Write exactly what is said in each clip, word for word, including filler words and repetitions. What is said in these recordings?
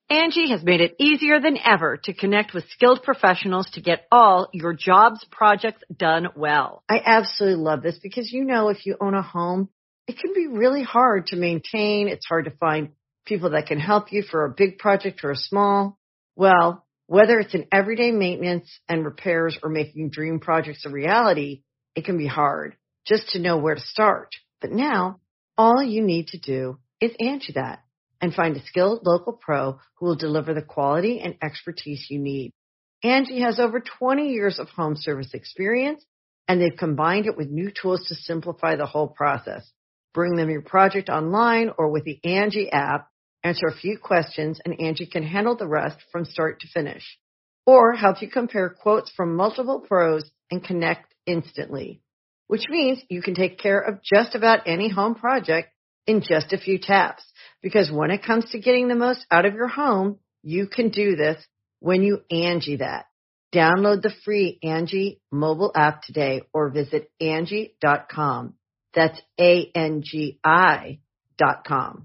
Angie has made it easier than ever to connect with skilled professionals to get all your jobs projects done well. I absolutely love this because, you know, if you own a home, it can be really hard to maintain. It's hard to find people that can help you for a big project or a small. Well, whether it's in everyday maintenance and repairs or making dream projects a reality, it can be hard just to know where to start. But now, all you need to do is Angie that and find a skilled local pro who will deliver the quality and expertise you need. Angie has over twenty years of home service experience, and they've combined it with new tools to simplify the whole process. Bring them your project online or with the Angie app, answer a few questions, and Angie can handle the rest from start to finish. Or help you compare quotes from multiple pros and connect instantly, which means you can take care of just about any home project in just a few taps. Because when it comes to getting the most out of your home, you can do this when you Angie that. Download the free Angie mobile app today or visit Angie dot com. That's A N G I dot com.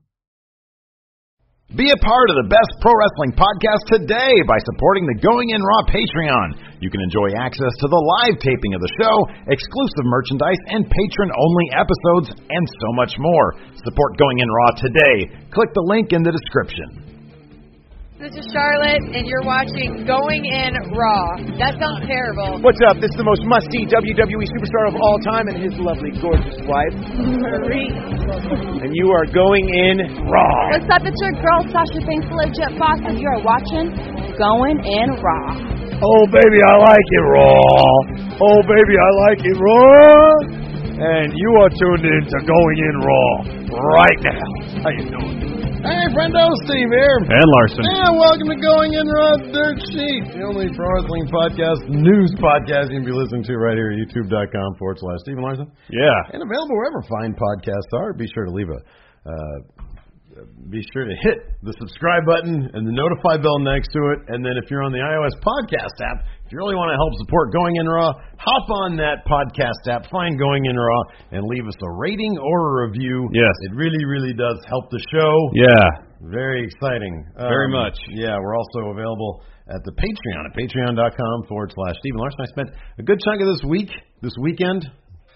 Be a part of the best pro wrestling podcast today by supporting the Going In Raw Patreon. You can enjoy access to the live taping of the show, exclusive merchandise, and patron-only episodes, and so much more. Support Going In Raw today. Click the link in the description. This is Charlotte, and you're watching Going In Raw. That sounds terrible. What's up? This is the most must-see W W E superstar of all time and his lovely, gorgeous wife, Marie. And you are going in Raw. What's up? It's your girl, Sasha Banks, Legit Boss, and you're watching Going In Raw. Oh, baby, I like it raw. Oh, baby, I like it raw. And you are tuned in to Going In Raw right now. How you doing? Hey, friendo, Steve here. And Larson. And welcome to Going In Raw Dirt Sheet, the only pro wrestling podcast, news podcast you can be listening to right here at youtube.com forward slash Stephen Larson. Yeah. And available wherever fine podcasts are. Be sure to leave a, uh, be sure to hit the subscribe button and the notify bell next to it. And then if you're on the iOS podcast app, if you really want to help support Going In Raw, hop on that podcast app, find Going In Raw, and leave us a rating or a review. Yes. It really, really does help the show. Yeah. Very exciting. Very um, much. Yeah, we're also available at the Patreon, at patreon.com forward slash Stephen Larson. I spent a good chunk of this week, this weekend.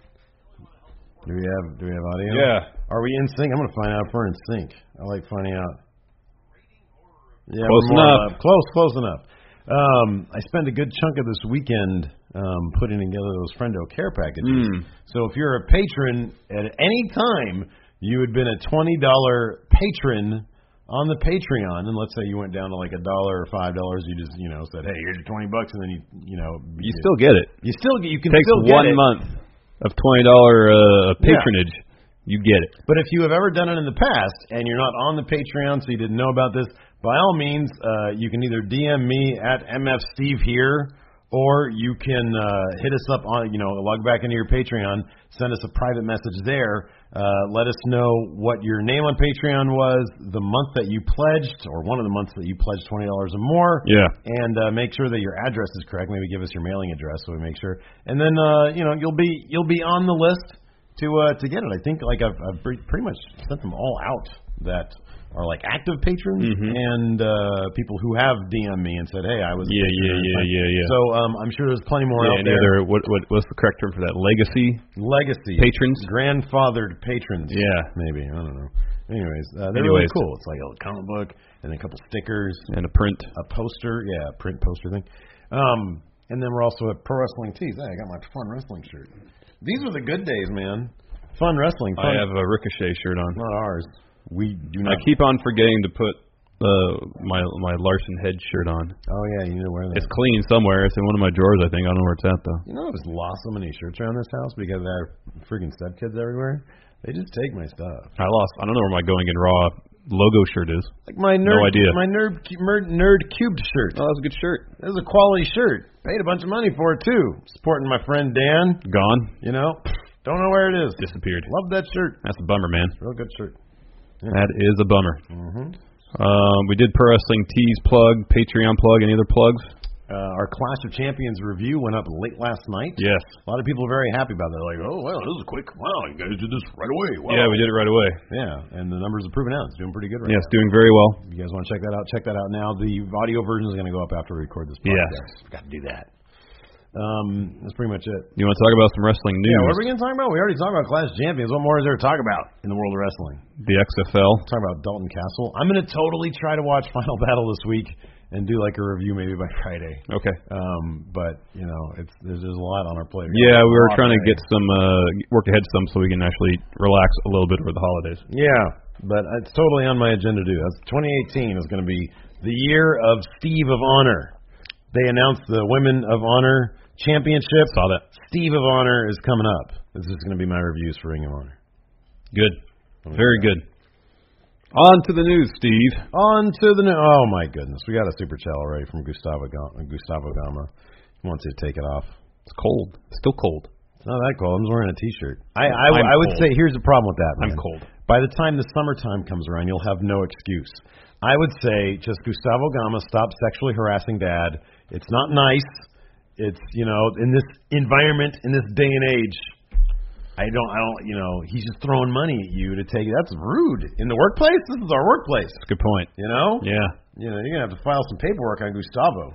Do we have do we have audio? Yeah. Are we in sync? I'm going to find out if we're in sync. I like finding out. Yeah, close enough. Close, close enough. Um, I spent a good chunk of this weekend um, putting together those Friendo Care packages. Mm. So if you're a patron at any time, you had been a twenty dollars patron on the Patreon, and let's say you went down to like a dollar or five dollars, you just you know said, hey, here's your twenty bucks, and then you you know you, you still get it. You still you can it takes still get one it. month of twenty dollar uh, patronage. Yeah. You get it. But if you have ever done it in the past and you're not on the Patreon, so you didn't know about this, by all means, uh, you can either D M me at M F Steve here, or you can uh, hit us up on, you know, log back into your Patreon, send us a private message there. Uh, let us know what your name on Patreon was, the month that you pledged, or one of the months that you pledged twenty dollars or more. Yeah. And uh, make sure that your address is correct. Maybe give us your mailing address so we make sure. And then, uh, you know, you'll be you'll be on the list to uh, to get it. I think like I've, I've pretty much sent them all out that are like active patrons mm-hmm. and uh, people who have D M'd me and said, hey, I was yeah yeah yeah yeah yeah. So um, I'm sure there's plenty more yeah, out there. Other, what what what's the correct term for that? Legacy legacy patrons, grandfathered patrons. Yeah, maybe I don't know. Anyways, uh, they're Anyways. really cool. It's like a comic book and a couple stickers and a print, a poster, yeah, a print poster thing. Um, and then we're also at Pro Wrestling Tees. Hey, I got my Fun Wrestling shirt. These were the good days, man. Fun wrestling. Fun. I have a Ricochet shirt on. Not ours. We do not. I keep on forgetting to put uh, my my Larson head shirt on. Oh yeah, you need to wear that. It's clean somewhere. It's in one of my drawers, I think. I don't know where it's at though. You know, I just lost so many shirts around this house because I have freaking stepkids everywhere. They just take my stuff. I lost. I don't know where my Going In Raw logo shirt is. Like my nerd. No idea. My nerd nerd cubed shirt. Oh, that's a good shirt. That was a quality shirt. Paid a bunch of money for it too. Supporting my friend Dan. Gone. You know. Don't know where it is. Disappeared. Love that shirt. That's a bummer, man. Real good shirt. Yeah. That is a bummer. Mm-hmm. Um, we did Pro Wrestling Tees plug, Patreon plug. Any other plugs? Uh, our Clash of Champions review went up late last night. Yes. A lot of people are very happy about that. They're like, oh, wow, this is quick. Wow, you guys did this right away. Wow. Yeah, we did it right away. Yeah, and the numbers are proven out. It's doing pretty good right yeah, now. it's doing very well. If you guys want to check that out, check that out now. The audio version is going to go up after we record this podcast. Yes. We've got to do that. Um, that's pretty much it. You want to talk about some wrestling news? Yeah, what are we going to talk about? We already talked about Clash of Champions. What more is there to talk about in the world of wrestling? The X F L. Talk about Dalton Castle. I'm going to totally try to watch Final Battle this week and do like a review maybe by Friday. Okay. Um, but you know, it's there's, there's a lot on our plate. Yeah, we were trying to get some uh, work ahead some so we can actually relax a little bit over the holidays. Yeah, but it's totally on my agenda to do. That's twenty eighteen is going to be the year of Steve of Honor. They announced the Women of Honor Championship. Saw that. Steve of Honor is coming up. This is going to be my reviews for Ring of Honor. Good. Very good. On to the news, Steve. On to the news. Oh, my goodness. We got a super chat already from Gustavo Gama. Gustavo Gama. He wants you to take it off. It's cold. It's still cold. It's not that cold. I'm just wearing a T-shirt. I, I, I'm I would cold. say here's the problem with that, man. I'm cold. By the time the summertime comes around, you'll have no excuse. I would say just Gustavo Gama, stop sexually harassing Dad. It's not nice. It's, you know, in this environment, in this day and age, I don't, I don't, you know, he's just throwing money at you to take it. That's rude. In the workplace? This is our workplace. That's a good point. You know? Yeah. You know, you're going to have to file some paperwork on Gustavo.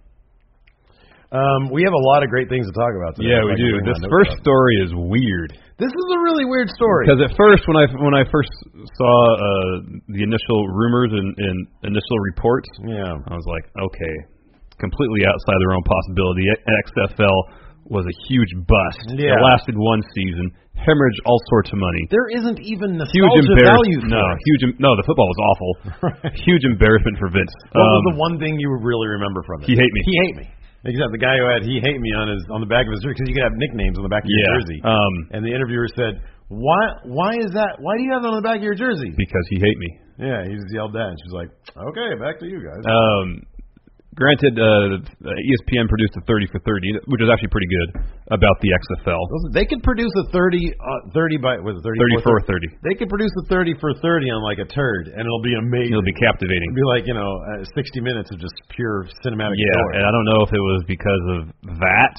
Um, we have a lot of great things to talk about today. Yeah, we do. This first story is weird. This is a really weird story. Because at first, when I when I first saw uh, the initial rumors and, and initial reports, yeah, I was like, okay, completely outside their own possibility. X F L was a huge bust. Yeah. It lasted one season, hemorrhaged all sorts of money. There isn't even huge nostalgia value for No, it. huge. No, the football was awful. Right. Huge embarrassment for Vince. What um, was the one thing you really remember from it? He hate me. He hate me. Except the guy who had "He Hate Me" on his on the back of his jersey, because you could have nicknames on the back of yeah, your jersey. Um, and the interviewer said, "Why? Why is that? Why do you have that on the back of your jersey?" Because he hate me. Yeah, he just yelled that, and she's like, "Okay, back to you guys." Um, granted, uh, E S P N produced a thirty for thirty, which is actually pretty good about the X F L. They could produce a thirty, uh, thirty by was it thirty? Thirty for thirty. They could produce a thirty for thirty on like a turd, and it'll be amazing. It'll be captivating. It'll be like, you know, uh, sixty minutes of just pure cinematic. Yeah, story. and I don't know if it was because of that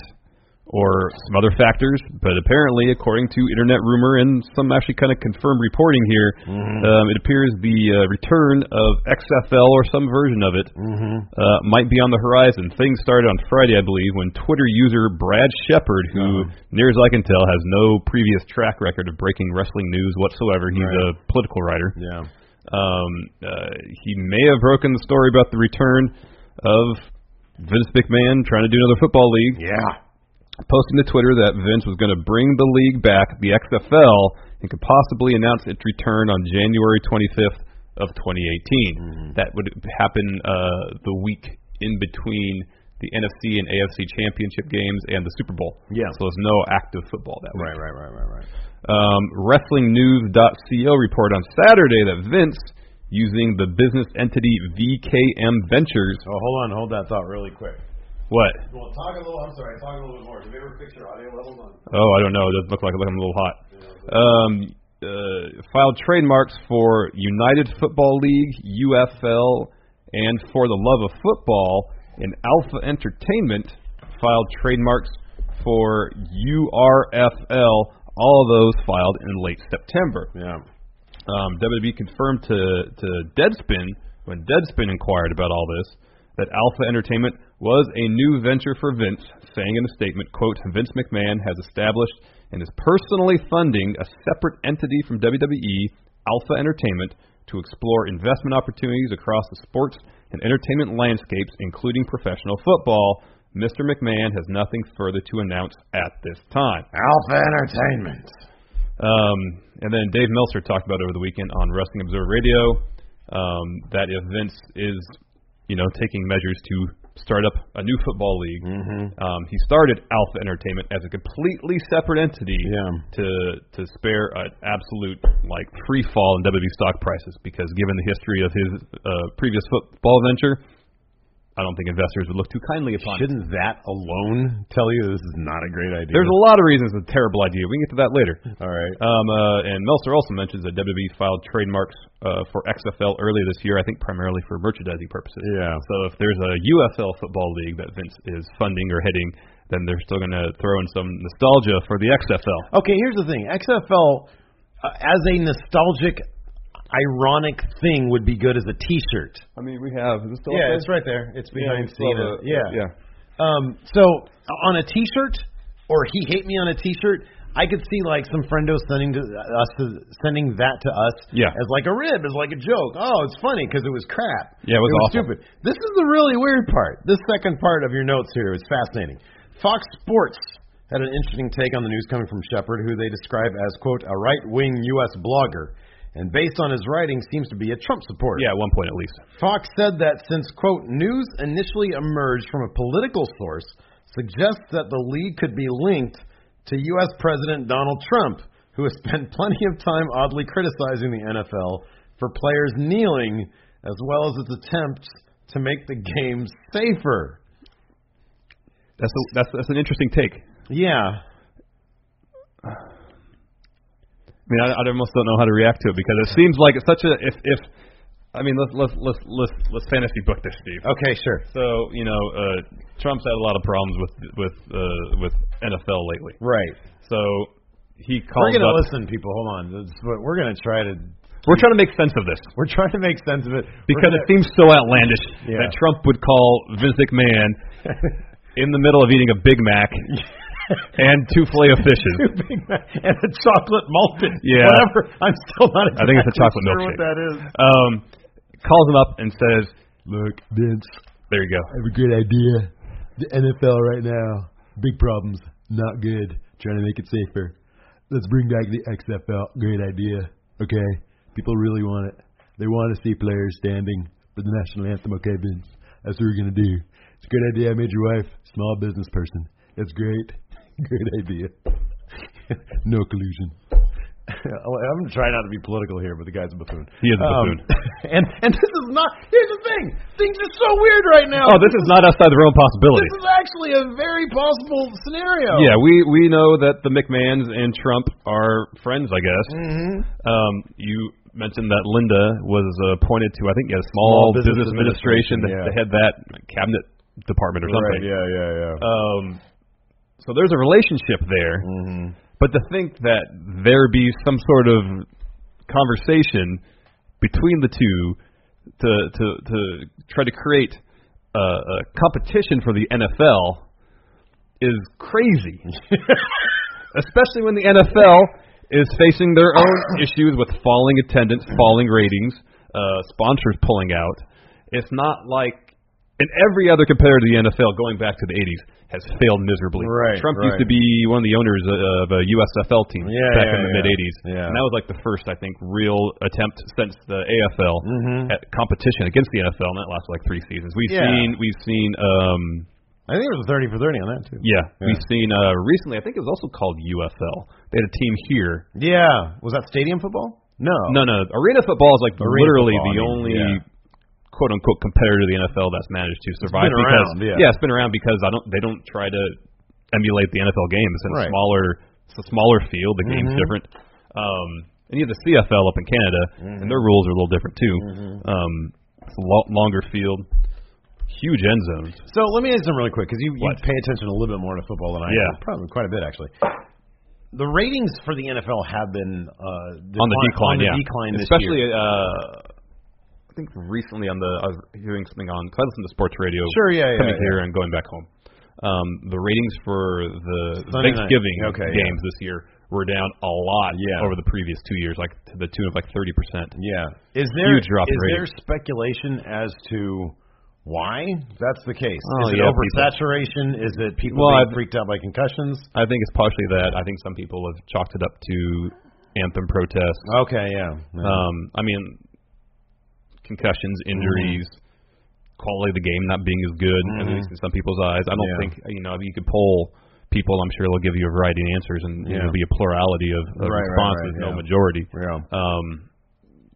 or some other factors, but apparently, according to internet rumor and some actually kind of confirmed reporting here, mm-hmm. um, it appears the uh, return of X F L or some version of it mm-hmm. uh, might be on the horizon. Things started on Friday, I believe, when Twitter user Brad Shepard, who, uh-huh. near as I can tell, has no previous track record of breaking wrestling news whatsoever. He's right. a political writer. Yeah. Um, uh, he may have broken the story about the return of Vince McMahon trying to do another football league. Yeah. Posting to Twitter that Vince was going to bring the league back, the X F L, and could possibly announce its return on January twenty-fifth of twenty eighteen. Mm-hmm. That would happen uh, the week in between the N F C and A F C championship games and the Super Bowl. Yeah. So there's no active football that week. Right, right, right, right, right. Um, Wrestling News dot co report on Saturday that Vince, using the business entity V K M Ventures. Oh, hold on, hold that thought really quick. What? Well, talk a little. I'm sorry, talk a little bit more. Did we ever fix your audio levels on? Oh, I don't know. It does look like I'm a little hot. Um, uh, filed trademarks for United Football League, U F L, and For the Love of Football. And Alpha Entertainment filed trademarks for U R F L. All of those filed in late September. Yeah. Um, W W E confirmed to to Deadspin when Deadspin inquired about all this that Alpha Entertainment was a new venture for Vince, saying in a statement, quote, Vince McMahon has established and is personally funding a separate entity from W W E, Alpha Entertainment, to explore investment opportunities across the sports and entertainment landscapes, including professional football. Mister McMahon has nothing further to announce at this time. Alpha Entertainment. Um, and then Dave Meltzer talked about over the weekend on Wrestling Observer Radio um, that if Vince is, you know, taking measures to start up a new football league, mm-hmm. um, he started Alpha Entertainment as a completely separate entity yeah. to to spare an absolute like free fall in W W E stock prices, because given the history of his uh, previous football venture, I don't think investors would look too kindly upon. Shouldn't that alone tell you this is not a great idea? There's a lot of reasons it's a terrible idea. We can get to that later. All right. Um, uh, and Meltzer also mentions that W W E filed trademarks uh, for X F L earlier this year, I think primarily for merchandising purposes. Yeah. So if there's a U F L football league that Vince is funding or heading, then they're still going to throw in some nostalgia for the X F L. Okay, here's the thing. X F L, uh, as a nostalgic, ironic thing, would be good as a T-shirt. I mean, we have. Is it still Yeah, okay? it's right there. It's behind Yeah, Cena. uh, Yeah. yeah. Um, so on a T-shirt, or He Hate Me on a T-shirt, I could see like some friendo sending to us, to, sending that to us Yeah. as like a rib, as like a joke. Oh, it's funny because it was crap. Yeah, it was awful. stupid. This is the really weird part. This second part of your notes here is fascinating. Fox Sports had an interesting take on the news coming from Shepard, who they describe as, quote, a right-wing U S blogger, and based on his writing, seems to be a Trump supporter. Yeah, at one point at least. Fox said that since, quote, news initially emerged from a political source, suggests that the league could be linked to U S President Donald Trump, who has spent plenty of time oddly criticizing the N F L for players kneeling, as well as its attempts to make the game safer. That's a, that's that's an interesting take. Yeah. I mean, I, I almost don't know how to react to it because it seems like it's such a if if I mean let's let's let's let's let's fantasy book this, Steve. Okay, sure. So you know, uh, Trump's had a lot of problems with with uh, with N F L lately. Right. So he calls. We're gonna up, listen, people. Hold on. This is what we're gonna try to. We're trying to make sense of this We're trying to make sense of it because gonna, it seems so outlandish Yeah. that Trump would call Vince McMahon in the middle of eating a Big Mac and two Filet-O-Fishes. Two Big Mac and a chocolate malted. Yeah. Whatever. I'm still not exactly I think it's a chocolate sure milkshake. what that is. Um, calls him up and says, Look, Vince, "There you go." I have a great idea. The N F L right now, big problems, not good. Trying to make it safer. Let's bring back the X F L. Great idea. Okay, people really want it. They want to see players standing for the national anthem. Okay, Vince, that's what we're gonna do. It's a good idea. I made your wife small business person. It's great. Great idea. No collusion. I'm trying not to be political here, but the guy's a buffoon. He is a buffoon. Um, and and this is not. Here's the thing. Things are so weird right now. Oh, this is not outside the realm of possibility. This is actually a very possible scenario. Yeah, we we know that the McMahons and Trump are friends, I guess. Mm-hmm. Um, you mentioned that Linda was appointed to, I think, yeah, Small, Small Business, Business Administration, Administration, to, yeah. to head that cabinet department or something. Right. Yeah. Yeah. Yeah. Um, so there's a relationship there. Mm-hmm. But to think that there be some sort of conversation between the two to to to try to create a, a competition for the N F L is crazy, especially when the N F L is facing their own issues with falling attendance, falling ratings, uh, sponsors pulling out. It's not like. And every other competitor to the N F L, going back to the eighties, has failed miserably. Right, Trump right. used to be one of the owners of a U S F L team Yeah, back yeah, in the yeah. mid-eighties. Yeah. And that was like the first, I think, real attempt since the A F L Mhm. at competition against the N F L, and that lasted like three seasons. We've Yeah. seen, we've seen, um, I think it was a thirty for thirty on that too. yeah, Yeah. we've seen uh, recently. I think it was also called U F L. They had a team here. Yeah. Was that stadium football? No. No, no, arena football is like Arena literally football, the I mean, only. yeah. "quote unquote" competitor to the N F L that's managed to survive been because around, yeah. it's been around because I don't they don't try to emulate the N F L game. It's in a Right. smaller it's a smaller field. The game's Mhm. different. Um, and you have the C F L up in Canada, Mhm. and their rules are a little different too. Mhm. Um, it's a lo- longer field, huge end zones. So let me ask you something really quick, because you, you What? pay attention a little bit more to football than I Yeah. do. Probably quite a bit, actually. The ratings for the N F L have been uh, decline, on the decline, on the yeah. decline this Especially, year. uh, I think recently on the I was hearing something on. Cause I listen to sports radio. Sure, yeah, yeah, coming yeah. here and going back home. Um, the ratings for the Sunday night. Thanksgiving Okay, games yeah. this year were down a lot Yeah. over the previous two years, like to the tune of like thirty percent. Yeah. Is there Huge drop in is there ratings. speculation as to why that's the case? Oh, is it yeah, oversaturation? Is it people Well, being I've- freaked out by concussions? I think it's partially that. I think some people have chalked it up to anthem protests. Okay, yeah. yeah. Um, I mean, concussions, injuries, quality of the game not being as good, at Mhm. least in some people's eyes. I don't Yeah. think, you know, if you could poll people, I'm sure they'll give you a variety of answers, and Yeah. there'll be a plurality of, of Right, right, responses, right, no yeah. majority. yeah. Um,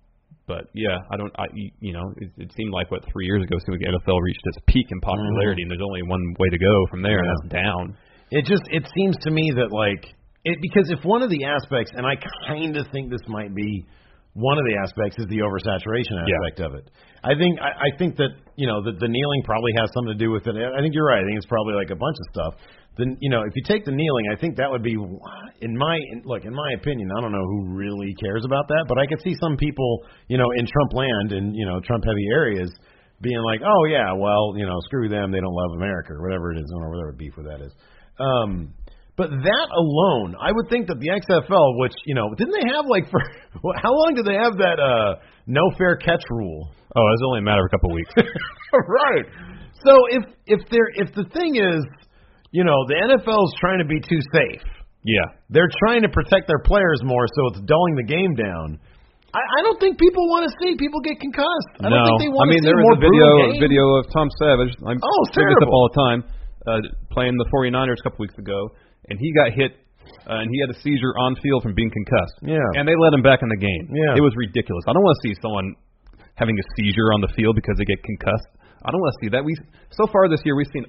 But yeah, I don't. I you know, it, it seemed like what three years ago, it seemed like the N F L reached its peak in popularity, mm-hmm. and there's only one way to go from there, yeah. and that's down. It just it seems to me that like it because if one of the aspects, and I kind of think this might be one of the aspects, is the oversaturation aspect yeah. of it. I think I, I think that you know the, the kneeling probably has something to do with it. I think you're right. I think it's probably like a bunch of stuff. Then you know if you take the kneeling, I think that would be in my in, look in my opinion. I don't know who really cares about that, but I could see some people you know in Trump land and you know Trump heavy areas being like, oh yeah, well you know screw them, they don't love America or whatever it is, or whatever beef with that is. Um, But that alone, I would think that the X F L, which, you know, didn't they have like for, how long did they have that uh, no fair catch rule? Oh, it was only a matter of a couple of weeks. Right. So if if there if the thing is, you know, the N F L is trying to be too safe. Yeah. They're trying to protect their players more, so it's dulling the game down. I, I don't think people want to see people get concussed. I no. don't think they want I mean, to see there more was a video game. video of Tom Savage. I'm oh, it's saying terrible. this up all the time. Uh, playing the 49ers a couple weeks ago, and he got hit, uh, and he had a seizure on field from being concussed. Yeah. And they let him back in the game. Yeah. It was ridiculous. I don't want to see someone having a seizure on the field because they get concussed. I don't want to see that. We so far this year we've seen.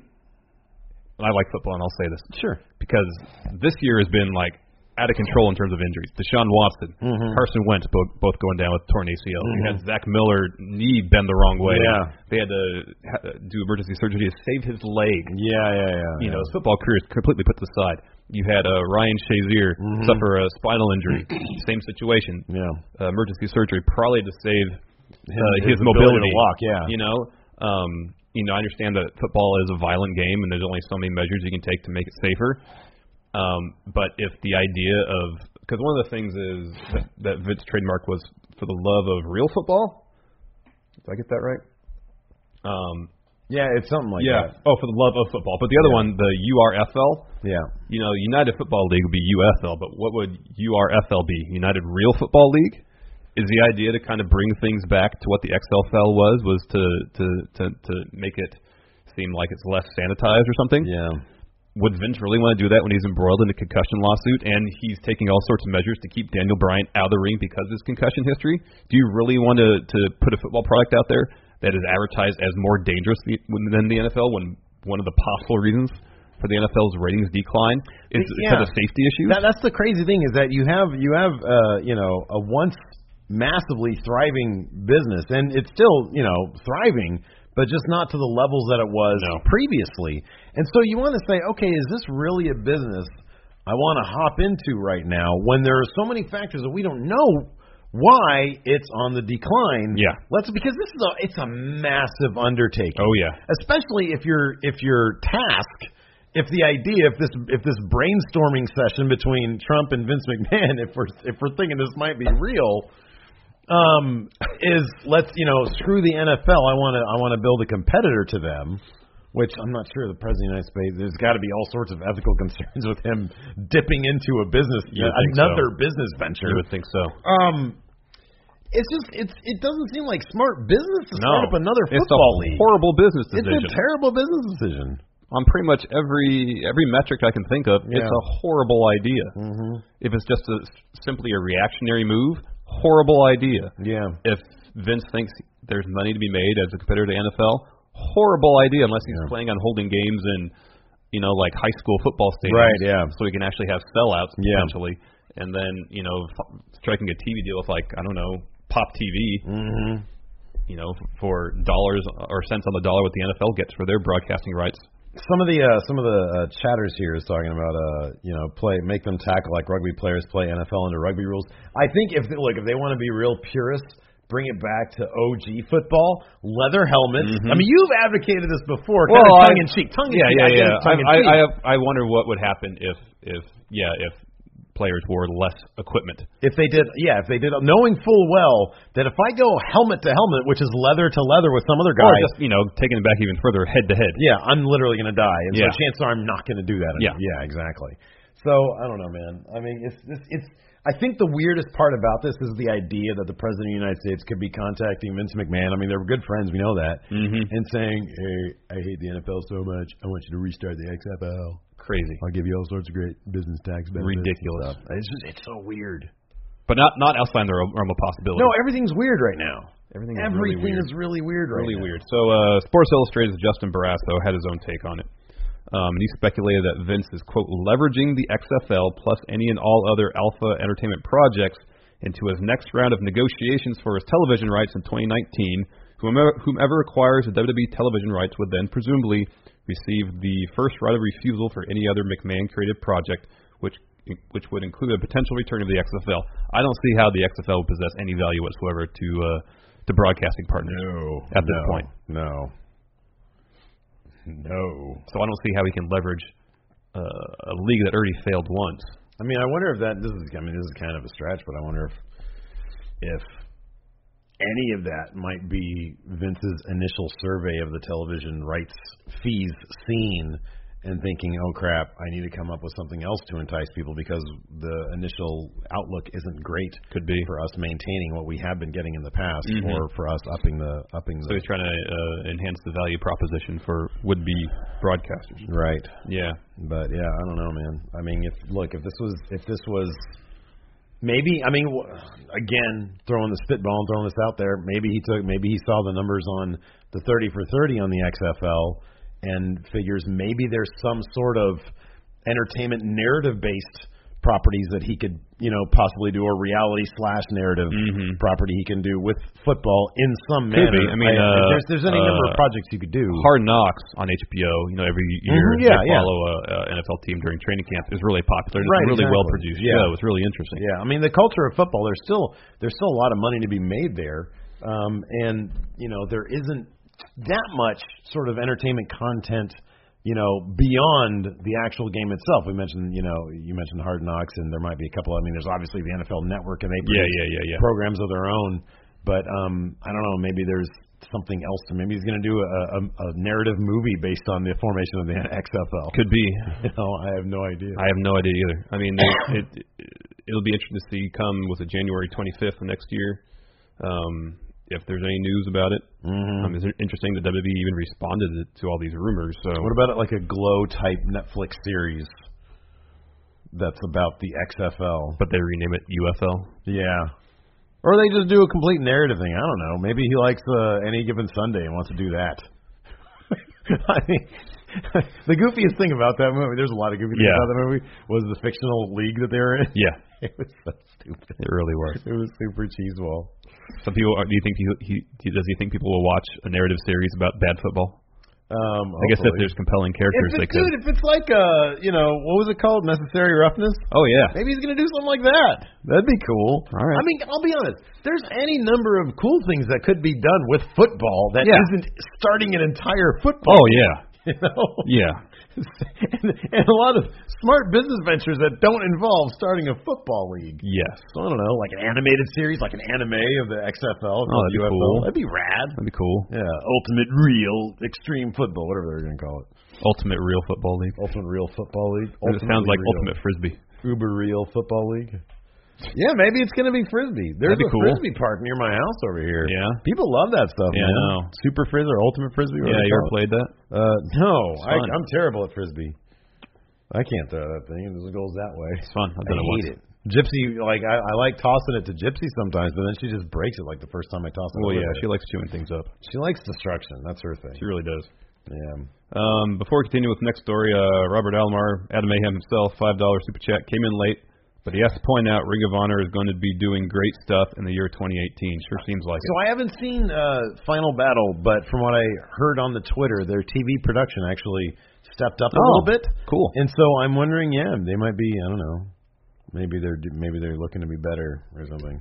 And I like football, and I'll say this. Sure. Because this year has been like out of control in terms of injuries. Deshaun Watson, mm-hmm. Carson Wentz, both, both going down with torn A C L. Mm-hmm. We had Zach Miller knee bend the wrong way. Yeah. They had to ha- do emergency surgery to save his leg. Yeah, yeah, yeah. You yeah. know, his football career is completely put to the side. You had uh, Ryan Shazier mm-hmm. suffer a spinal injury. Same situation. Yeah. Uh, emergency surgery, probably to save uh, his, his, his mobility. to walk, yeah. You know, um, you know, I understand that football is a violent game, and there's only so many measures you can take to make it safer. Um, but if the idea of because one of the things is that, that Vince trademark was for the love of real football. Did I get that right? Um, yeah, it's something like yeah. that. Oh, for the love of football. But the other yeah. one, the U R F L. Yeah. You know, United Football League would be U F L, but what would U R F L be? United Real Football League? Is the idea to kind of bring things back to what the X F L was, was to to to, to make it seem like it's less sanitized or something? Yeah. Would Vince really want to do that when he's embroiled in a concussion lawsuit and he's taking all sorts of measures to keep Daniel Bryant out of the ring because of his concussion history? Do you really want to, to put a football product out there that is advertised as more dangerous than the N F L when one of the possible reasons for the N F L's ratings decline is yeah. because of safety issues? That, that's the crazy thing is that you have you have uh, you know a once massively thriving business, and it's still you know thriving, but just not to the levels that it was no. previously. And so you want to say, okay, is this really a business I want to hop into right now when there are so many factors that we don't know why it's on the decline? Yeah. Let's because this is a it's a massive undertaking. Oh yeah. Especially if your if your task, if the idea, if this if this brainstorming session between Trump and Vince McMahon, if we're if we're thinking this might be real, um, is let's you know screw the N F L. I want to I want to build a competitor to them, which I'm not sure the President of the United States. There's got to be all sorts of ethical concerns with him dipping into a business, you another so. business venture. You would think so. Um, it's just it's it doesn't seem like smart business to no. start up another it's football a league. Horrible business decision. It's a terrible business decision. On pretty much every every metric I can think of, yeah. it's a horrible idea. Mm-hmm. If it's just a, simply a reactionary move, horrible idea. Yeah. If Vince thinks there's money to be made as a competitor to the N F L, horrible idea unless he's yeah. planning on holding games in, you know, like high school football stadiums. Right, yeah. So he can actually have sellouts yeah. potentially. And then, you know, f- striking a T V deal with, like, I don't know, Pop T V, mm-hmm. you know, for dollars or cents on the dollar what the N F L gets for their broadcasting rights. Some of the uh, some of the uh, chatters here is talking about uh you know play make them tackle like rugby players play N F L under rugby rules. I think if they, look if they want to be real purists, bring it back to O G football, leather helmets. Mm-hmm. I mean, you've advocated this before, well, kind of tongue I, in cheek, tongue in yeah, cheek. Yeah, I yeah, tongue I, in I, I, I wonder what would happen if if yeah if players wore less equipment. If they did, yeah, if they did, knowing full well that if I go helmet to helmet, which is leather to leather with some other guy, or just you know taking it back even further, head to head. Yeah, I'm literally going to die, and yeah. so chances are I'm not going to do that. Yeah, yeah, exactly. So I don't know, man. I mean, it's it's. it's I think the weirdest part about this is the idea that the President of the United States could be contacting Vince McMahon. I mean, they were good friends, we know that, mm-hmm. and saying, "Hey, I hate the N F L so much. I want you to restart the X F L. Crazy. I'll give you all sorts of great business tax benefits." Ridiculous. It's just, it's so weird. but not not outside the realm of possibility. No, everything's weird right now. Everything is Everything really weird. is really weird right Really now. weird. So uh, Sports Illustrated's Justin Barrasso had his own take on it. Um, and he speculated that Vince is, quote, leveraging the X F L plus any and all other Alpha Entertainment projects into his next round of negotiations for his television rights in twenty nineteen. Whomever, whomever acquires the W W E television rights would then presumably receive the first right of refusal for any other McMahon-created project, which which would include a potential return of the X F L. I don't see how the X F L would possess any value whatsoever to uh, to broadcasting partners No. at this no, point. No. No. So I don't see how he can leverage uh, a league that already failed once. I mean, I wonder if that, this is, I mean, this is kind of a stretch, but I wonder if, if any of that might be Vince's initial survey of the television rights fees seen and thinking, oh crap, I need to come up with something else to entice people because the initial outlook isn't great. Could be for us maintaining what we have been getting in the past, mm-hmm. or for us upping the upping. So the, he's trying to uh, enhance the value proposition for would-be broadcasters. Right. Yeah. But yeah, I don't know, man. I mean, if look, if this was if this was maybe, I mean, again, throwing the spitball and throwing this out there, maybe he took, maybe he saw the numbers on the thirty for thirty on the X F L. And figures maybe there's some sort of entertainment narrative-based properties that he could, you know, possibly do, a reality slash narrative mm-hmm. property he can do with football in some Could manner. be. I mean, I, uh, if there's, there's any uh, number of projects you could do. Hard Knocks on H B O, you know, every year mm-hmm, yeah, they yeah. follow a, a N F L team during training camp is really popular. It's right, really exactly. well produced. Yeah. Show. It's really interesting. Yeah, I mean, the culture of football, there's still there's still a lot of money to be made there, um, and you know, there isn't that much sort of entertainment content, you know, beyond the actual game itself. We mentioned, you know, you mentioned Hard Knocks, and there might be a couple. I mean, there's obviously the N F L Network, and they yeah, produce yeah, yeah, yeah. programs of their own. But um, I don't know. Maybe there's something else. To maybe he's going to do a, a, a narrative movie based on the formation of the X F L. Could be. You know, I have no idea. I have no idea either. I mean, it, it it'll be interesting to see come with it January twenty-fifth of next year. Um, if there's any news about it. Mm-hmm. Um, it's interesting that W W E even responded to all these rumors. So what about it like a Glow type Netflix series that's about the X F L? But they rename it U F L? Yeah. Or they just do a complete narrative thing. I don't know. Maybe he likes uh, Any Given Sunday and wants to do that. I mean, the goofiest thing about that movie, there's a lot of goofy things yeah. about that movie, was the fictional league that they were in. Yeah. It was so stupid. It really was. It was super cheeseball. Some people, do you think he, he does he think people will watch a narrative series about bad football? Um, I guess if there's compelling characters, if they it's, could. Dude, if it's like uh, you know, what was it called? Necessary Roughness? Oh yeah. Maybe he's gonna do something like that. That'd be cool. All right. I mean, I'll be honest. There's any number of cool things that could be done with football that yeah. isn't starting an entire football. Oh yeah. You know? Yeah. and, and a lot of smart business ventures that don't involve starting a football league. Yes. So I don't know, like an animated series, like an anime of the X F L. Oh, that'd be U F L. cool. That'd be rad. That'd be cool. Yeah, Ultimate Real Extreme Football, whatever they're going to call it. Ultimate Real Football League. Ultimate Real Football League. It sounds like real. Ultimate Frisbee. Uber Real Football League. Yeah, maybe it's going to be Frisbee. There's That'd be a cool. Frisbee park near my house over here. Yeah. People love that stuff, Yeah, man. I know. Super Frisbee or Ultimate Frisbee. Yeah, you ever played that? Uh, no, I, fun. I'm terrible at Frisbee. I can't throw that thing. It just goes that way. It's fun. I've I done it hate once. it. Gypsy, like I, I like tossing it to Gypsy sometimes, but then she just breaks it like the first time I toss it. Well, over yeah, there. she likes chewing things up. She likes destruction. That's her thing. She really does. Yeah. Um, before we continue with the next story, uh, Robert Alomar, Adam Mayhem himself, five dollars super chat, came in late, but he has to point out Ring of Honor is going to be doing great stuff in the year twenty eighteen. Sure seems like So it. I haven't seen uh, Final Battle, but from what I heard on the Twitter, their T V production actually stepped up a Oh, little bit. Cool. And so I'm wondering, yeah, they might be, I don't know, maybe they're maybe they're looking to be better or something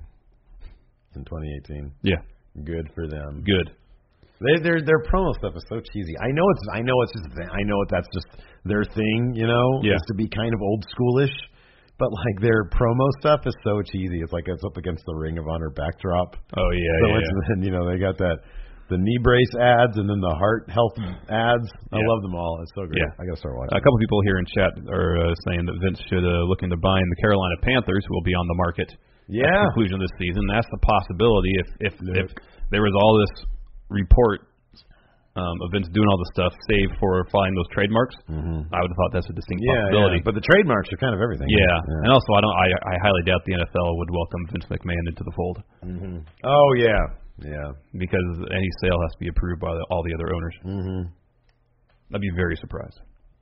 in twenty eighteen. Yeah. Good for them. Good. They, their their promo stuff is so cheesy. I know it's I know it's just I know that's just their thing, you know, Yeah. is to be kind of old schoolish. But like their promo stuff is so cheesy. It's like it's up against the Ring of Honor backdrop. Oh yeah, So yeah. it's, yeah. and you know they got that the knee brace ads and then the heart health ads. I Yeah. love them all. It's so great. Yeah. I gotta start watching. A couple people here in chat are uh, saying that Vince should uh, look into buying the Carolina Panthers, who will be on the market Yeah. at the conclusion of this season. That's a possibility if if, Yep. if there was all this report um, of Vince doing all the stuff, save for filing those trademarks, mm-hmm. I would have thought that's a distinct yeah, possibility. Yeah, but the trademarks are kind of everything. Yeah, yeah. and also I don't. I, I highly doubt the N F L would welcome Vince McMahon into the fold. Mm-hmm. Oh yeah, yeah. Because any sale has to be approved by the, all the other owners. Mm-hmm. I'd be very surprised.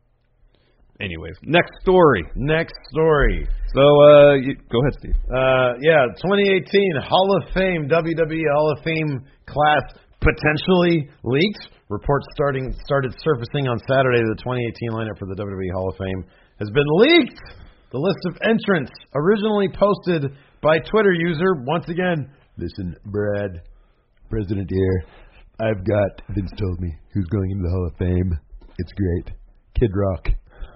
Anyways, next story. Next story. So, uh, you, go ahead, Steve. Uh, yeah, twenty eighteen Hall of Fame, W W E Hall of Fame class potentially leaked. Reports starting started surfacing on Saturday. The twenty eighteen lineup for the W W E Hall of Fame has been leaked. The list of entrants originally posted by Twitter user, once again, listen, Brad, President here, I've got, Vince told me, who's going into the Hall of Fame. It's great. Kid Rock.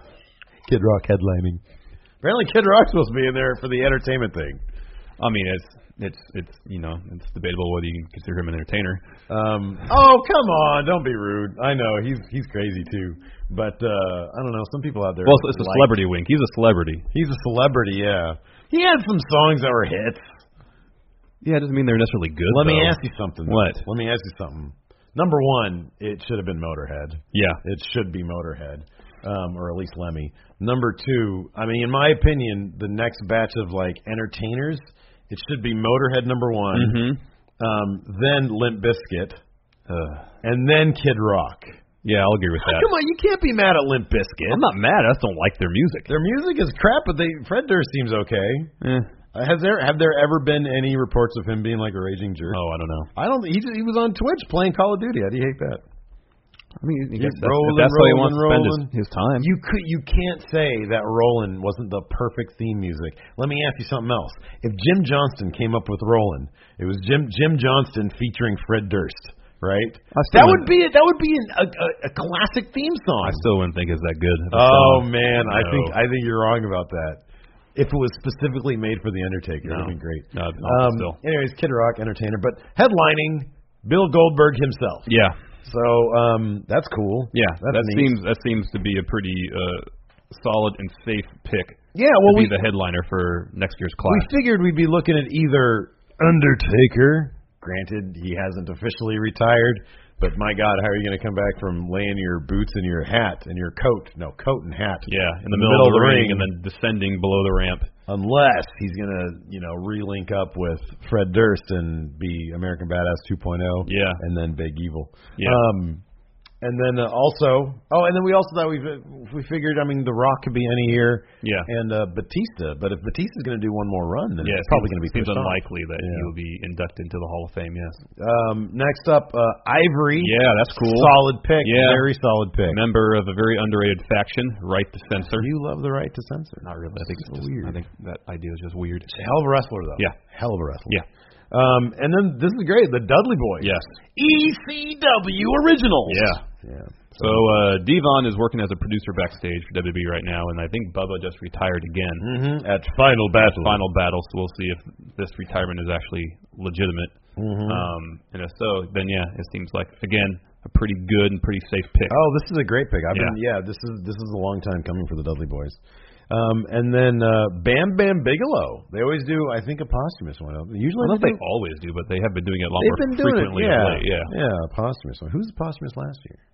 Kid Rock headlining. Apparently Kid Rock's supposed to be in there for the entertainment thing. I mean, it's it's it's you know it's debatable whether you can consider him an entertainer. Um, oh come on, don't be rude. I know he's he's crazy too, but uh, I don't know. Some people out there. Well, it's a like, celebrity wink. He's a celebrity. He's a celebrity. Yeah, he had some songs that were hits. Yeah, it doesn't mean they're necessarily good. Let though. me ask you something. What? Let me ask you something. Number one, it should have been Motorhead. Yeah, it should be Motorhead. Um, or at least Lemmy. Number two, I mean, in my opinion, the next batch of like entertainers, it should be Motorhead number one, mm-hmm. um, then Limp Bizkit, uh, and then Kid Rock. Yeah, I'll agree with oh, that. Come on, you can't be mad at Limp Bizkit. I'm not mad. I just don't like their music. Their music is crap, but they Fred Durst seems okay. Eh. Uh, has there have there ever been any reports of him being like a raging jerk? Oh, I don't know. I don't. He just, he was on Twitch playing Call of Duty. How do you hate that? I mean, He's that's, rolling, if that's rolling, how he wants to spend rolling. his, his time. You could, you can't say that Rollin' wasn't the perfect theme music. Let me ask you something else. If Jim Johnston came up with Rollin', it was Jim Jim Johnston featuring Fred Durst, right? That would be that would be an, a, a, a classic theme song. I still wouldn't think it's that good. Oh song. man, no. I think I think you're wrong about that. If it was specifically made for The Undertaker, no. it would be great. No, no, um, still. Anyways, Kid Rock, entertainer, but headlining Bill Goldberg himself. Yeah. So um, that's cool. Yeah, that's that neat. seems that seems to be a pretty uh, solid and safe pick. Yeah, well, to we be the headliner for next year's class. We figured we'd be looking at either Undertaker. Granted, he hasn't officially retired, but my God, how are you going to come back from laying your boots and your hat and your coat? No, coat and hat. Yeah, in the, in middle, the middle of the ring, ring and then descending below the ramp. Unless he's going to, you know, relink up with Fred Durst and be American Badass two point oh. Yeah. And then Big Evil. Yeah. Um, and then uh, also, oh, and then we also thought we we figured, I mean, The Rock could be any year. Yeah. And uh, Batista, but if Batista's going to do one more run, then yeah, it's probably going to be seems pushed unlikely off. that yeah. he will be inducted into the Hall of Fame. Yes. Um, next up, uh, Ivory. Yeah, that's cool. Solid pick. Yeah. Very solid pick. Member of a very underrated faction, Right to Censor. You love the Right to Censor. Not really. I think it's so just, weird. I think that idea is just weird. It's a hell of a wrestler, though. Yeah. Hell of a wrestler. Yeah. Um, and then this is great, the Dudley Boys. Yes. E C W Originals. Yeah. Yeah. So uh, Devon is working as a producer backstage for W W E right now, and I think Bubba just retired again Mm-hmm. At Final Battle. Final Battle. So we'll see if this retirement is actually legitimate. Mm-hmm. Um, and if so, then yeah, it seems like again a pretty good and pretty safe pick. Oh, this is a great pick. I've Yeah. been yeah. This is this is a long time coming for the Dudley Boys. Um, and then uh, Bam Bam Bigelow. They always do, I think, a posthumous one. Usually, I don't know if they, they do, always do, but they have been doing it a lot they've more been doing frequently it. Yeah, of late. Yeah. yeah, a posthumous one. Who's the posthumous last year?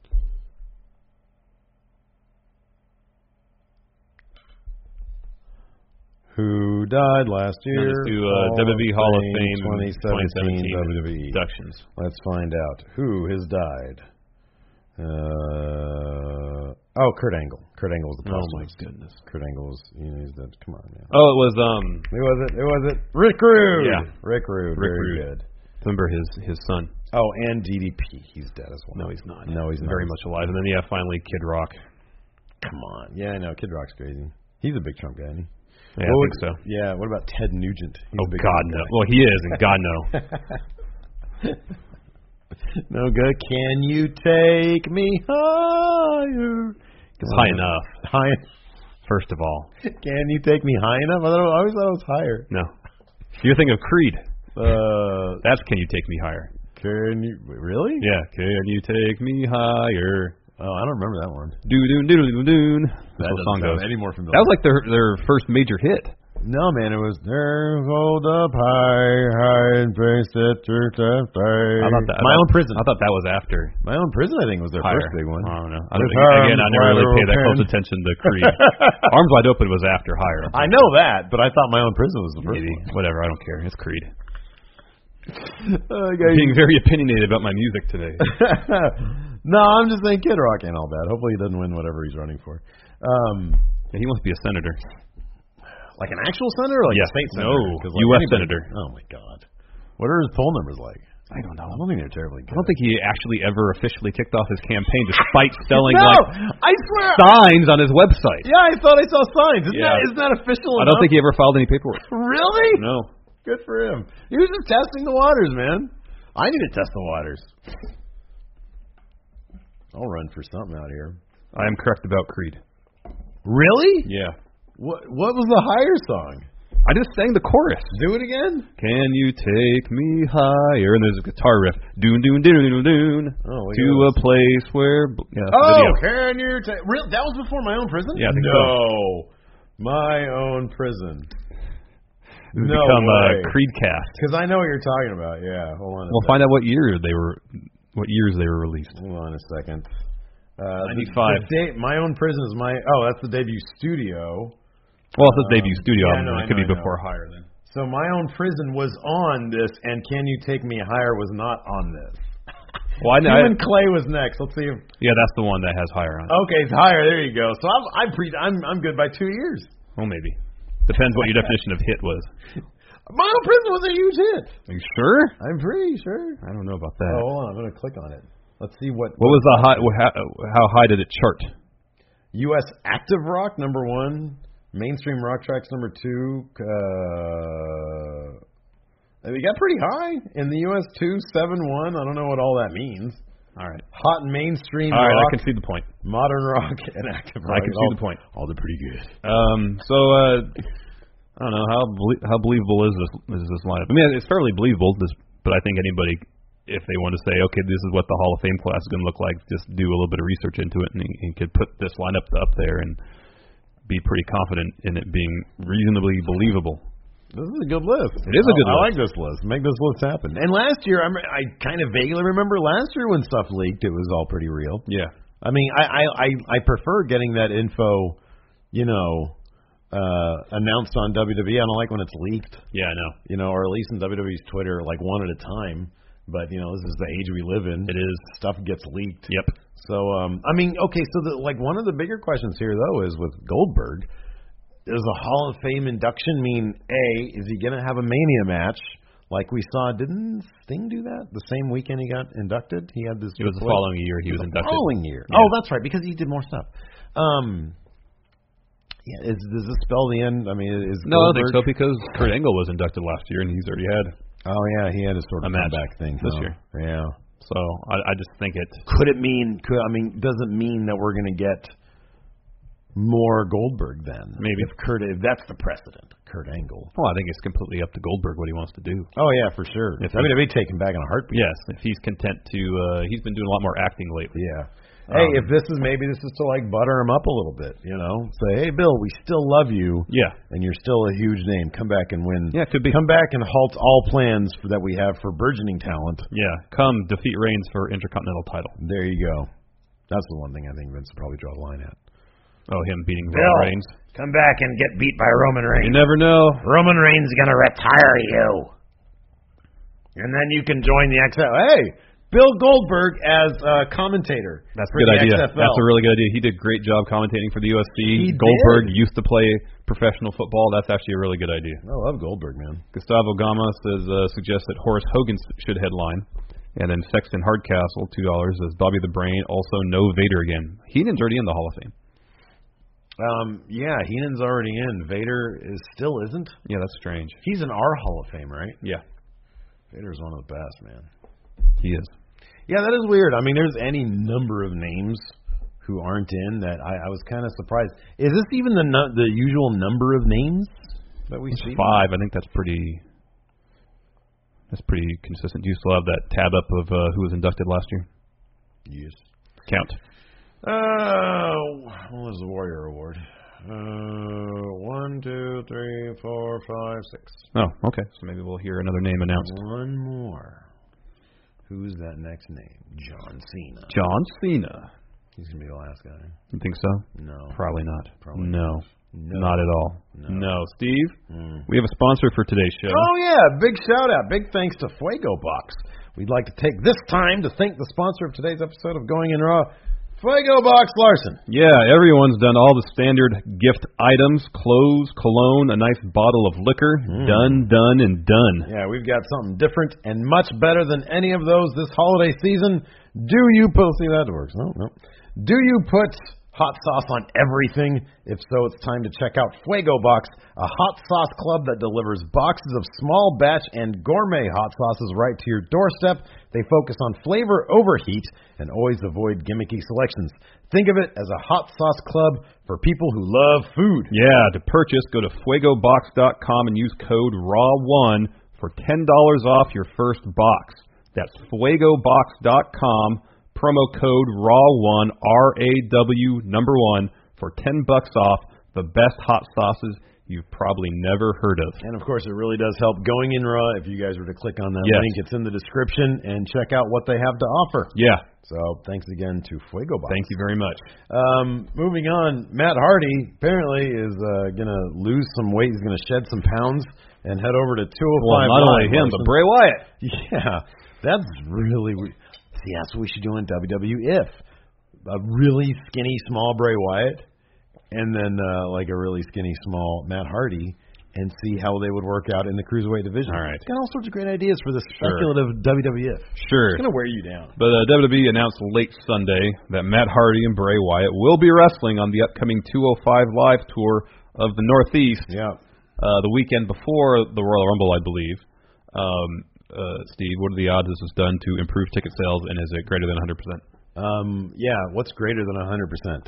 Who died last year? Let's do uh, W W E Hall of Fame twenty seventeen W W E inductions. Let's find out who has died. Uh, oh, Kurt Angle. Kurt Angle was the Oh posthumous. my goodness. Kurt Angle was, you know, he's the, come on, man. Oh, it was um. Who was it? Who was it? Rick Rude. Yeah. Rick Rude. Rick Very Rude. good. Remember his his son? Oh, and D D P. He's dead as well. No, he's not. No, he's not. very much alive. And then yeah, finally Kid Rock. Come on. Yeah, I know. Kid Rock's crazy. He's a big Trump guy, isn't he? Yeah, What I would- think so. Yeah. What about Ted Nugent? He's Oh a big God Trump no. guy. Well, he is, and God no. No good. Can you take me higher? It's high enough. High. First of all, Can you take me high enough? I, thought, I always thought it was higher. no. You're thinking of Creed. Uh, That's Can You Take Me Higher? can you really? Yeah. Can you take me higher? Oh, I don't remember that one. Doo doo doo doo doo. That's That how the song doesn't goes. sound any more familiar. That was like their their first major hit. No, man, it was there. Hold up high, high and face it. I thought that, My I Own thought, Prison. I thought that was after. My Own Prison, I think, was their Higher. first big one. I don't know. I With don't, again, I arms never really wide paid that close open. attention to Creed. Arms Wide Open was after Higher. I know that, but I thought My Own Prison was the first Maybe. one. Whatever, I don't care. It's Creed. Uh, Being very opinionated about my music today. No, I'm just saying Kid Rock ain't all bad. Hopefully he doesn't win whatever he's running for. Um, Yeah, he wants to be a senator. like an actual senator or like Yes. a state senator? No, 'Cause, like, U S anybody- senator. Oh, my God. What are his poll numbers like? I don't know. I don't think they're terribly good. I don't think he actually ever officially kicked off his campaign despite selling No! like I swear! signs on his website. Yeah, I thought I saw signs. Isn't, Yeah. that, isn't that official I don't enough? think he ever filed any paperwork. Really? No. Good for him. He was just testing the waters, man. I need to test the waters. I'll run for something out here. I am correct about Creed. Really? Yeah. What What was the Higher song? I just sang the chorus. Do it again? Can you take me higher? And there's a guitar riff. Doon, doon, doon, doon, doon. Oh, look to at a place where... Yeah, that's the Oh, video. can you take... Real? That was before My Own Prison? Yeah, I think no. My Own Prison. It would No become way. a Creedcast. Because I know what you're talking about. Yeah, hold on a We'll second. find out what year they were... What years they were released. Hold on a second. Uh, ninety-five. The, the date, My Own Prison is my... Oh, that's the debut studio. Well, it's his Um, debut studio yeah, album. I know, It I could know, be I know. before Higher then. So My Own Prison was on this, and Can You Take Me Higher was not on this. Well, I know. Human Clay was next. Let's see if... Yeah, that's the one that has Higher on it. Okay, it's higher. There you go. So I'm I'm pre I'm I'm good by two years. Well, maybe. Depends what your definition of hit was. My Own Prison was a huge hit. Are you sure? I'm pretty sure. I don't know about that. Oh, hold on. I'm gonna click on it. Let's see what. What was the high? How, how high did it chart? U S active rock number one, mainstream rock tracks number two. Uh, we got pretty high in the U S two seven one. I don't know what all that means. All right. Hot mainstream All right, rock, I can see the point. modern rock, and active rock. I can see all, the point. All they're pretty good. Um. So, uh, I don't know how belie- how believable is this is this lineup. I mean, it's fairly believable. This, but I think anybody, if they want to say, okay, this is what the Hall of Fame class is going to look like, just do a little bit of research into it, and he, he could put this lineup up there and be pretty confident in it being reasonably believable. This is a good list. It is a good I, I list. like this list. Make this list happen. And last year, I, me- I kind of vaguely remember last year when stuff leaked, it was all pretty real. Yeah. I mean, I I, I, I prefer getting that info, you know, uh, announced on W W E. I don't like when it's leaked, Yeah, I know. you know, or at least in W W E's Twitter, like one at a time. But, you know, this is the age we live in. It is. Stuff gets leaked. Yep. So, um, I mean, okay, so the, like one of the bigger questions here, though, is with Goldberg. Does a Hall of Fame induction mean, A, is he going to have a Mania match like we saw? Didn't Sting do that the same weekend he got inducted? He had this. It was the following year he was the inducted. following year. Yeah. Oh, that's right, because he did more stuff. Um, yeah, is, does this spell the end? I mean, is No, I don't think so Goldberg- because Kurt Angle was inducted last year and he's already had. Oh yeah, he had a sort of A match comeback thing this huh? year. Yeah. So I, I just think it. Could it mean? Could I mean? Does it mean that we're going to get more Goldberg then? Maybe. If Kurt, if that's the precedent, Kurt Angle. Well, I think it's completely up to Goldberg what he wants to do. Oh yeah, for sure. If I mean, they take him back in a heartbeat. Yes, if he's content to. Uh, he's been doing a lot more acting lately. Yeah. Hey, Um, if this is maybe this is to like butter him up a little bit, you know, say, hey Bill, we still love you, Yeah. and you're still a huge name. Come back and win. Yeah, it could be. Come back and halt all plans for, that we have for burgeoning talent. Yeah. Come defeat Reigns for Intercontinental title. There you go. That's the one thing I think Vince would probably draw the line at. Oh, him beating Bill. Roman Reigns. Come back and get beat by Roman Reigns. You never know. Roman Reigns is going to retire you. And then you can join the X F L. Hey, Bill Goldberg as uh, commentator. That's a for good the idea. X F L. That's a really good idea. He did a great job commentating for the U F C. He Goldberg did. used to play professional football. That's actually a really good idea. I love Goldberg, man. Gustavo Gama says uh, suggests that Horace Hogan s- should headline. And then Sexton Hardcastle, two dollars, says Bobby the Brain, also no Vader again. Heenan's already in the Hall of Fame. Um, yeah, Heenan's already in. Vader is still isn't. Yeah, that's strange. He's in our Hall of Fame, right? Yeah, Vader's one of the best, man. he is. Yeah, that is weird. I mean, there's any number of names who aren't in that. I, I was kind of surprised. Is this even the nu- the usual number of names that we see? Five, I think that's pretty. That's pretty consistent. Do you still have that tab up of uh, who was inducted last year? Yes. Count. Uh, what was the Warrior Award? Uh, one, two, three, four, five, six. Oh, okay. So maybe we'll hear another name announced. One more. Who's that next name? John Cena. John Cena. He's going to be the last guy. You think so? No. Probably not. Probably no. No. Not at all. No. No. Steve, Mm. we have a sponsor for today's show. Oh, yeah. Big shout out. Big thanks to Fuego Box. We'd like to take this time to thank the sponsor of today's episode of Going in Raw, Fuego Box Larson. Yeah, everyone's done all the standard gift items, clothes, cologne, a nice bottle of liquor. Mm. Done, done, and done. Yeah, we've got something different and much better than any of those this holiday season. Do you put, see that works? No, no. Do you put hot sauce on everything? If so, it's time to check out Fuego Box, a hot sauce club that delivers boxes of small batch and gourmet hot sauces right to your doorstep. They focus on flavor overheat and always avoid gimmicky selections. Think of it as a hot sauce club for people who love food. Yeah, to purchase, go to fuego box dot com and use code R A W one for ten dollars off your first box. That's fuego box dot com. Promo code R A W one, R A W number one, for ten bucks off the best hot sauces you've probably never heard of. And, of course, it really does help Going in Raw if you guys were to click on that Yes. link. It's in the description, and check out what they have to offer. Yeah. So thanks again to Fuego Box. Thank you very much. Um, moving on, Matt Hardy apparently is uh, going to lose some weight. He's going to shed some pounds and head over to two oh five. Well, not only him, but Bray Wyatt. Yeah, that's really weird. See, that's what we should do in W W F. A really skinny, small Bray Wyatt, and then uh, like a really skinny, small Matt Hardy, and see how they would work out in the Cruiserweight division. All right. Got all sorts of great ideas for this Sure. speculative W W F. Sure. It's going to wear you down. But uh, W W E announced late Sunday that Matt Hardy and Bray Wyatt will be wrestling on the upcoming two oh five Live tour of the Northeast. Yeah. Uh, the weekend before the Royal Rumble, I believe. Um, uh, Steve, what are the odds this is done to improve ticket sales, and is it greater than one hundred percent? Um, yeah, what's greater than one hundred percent?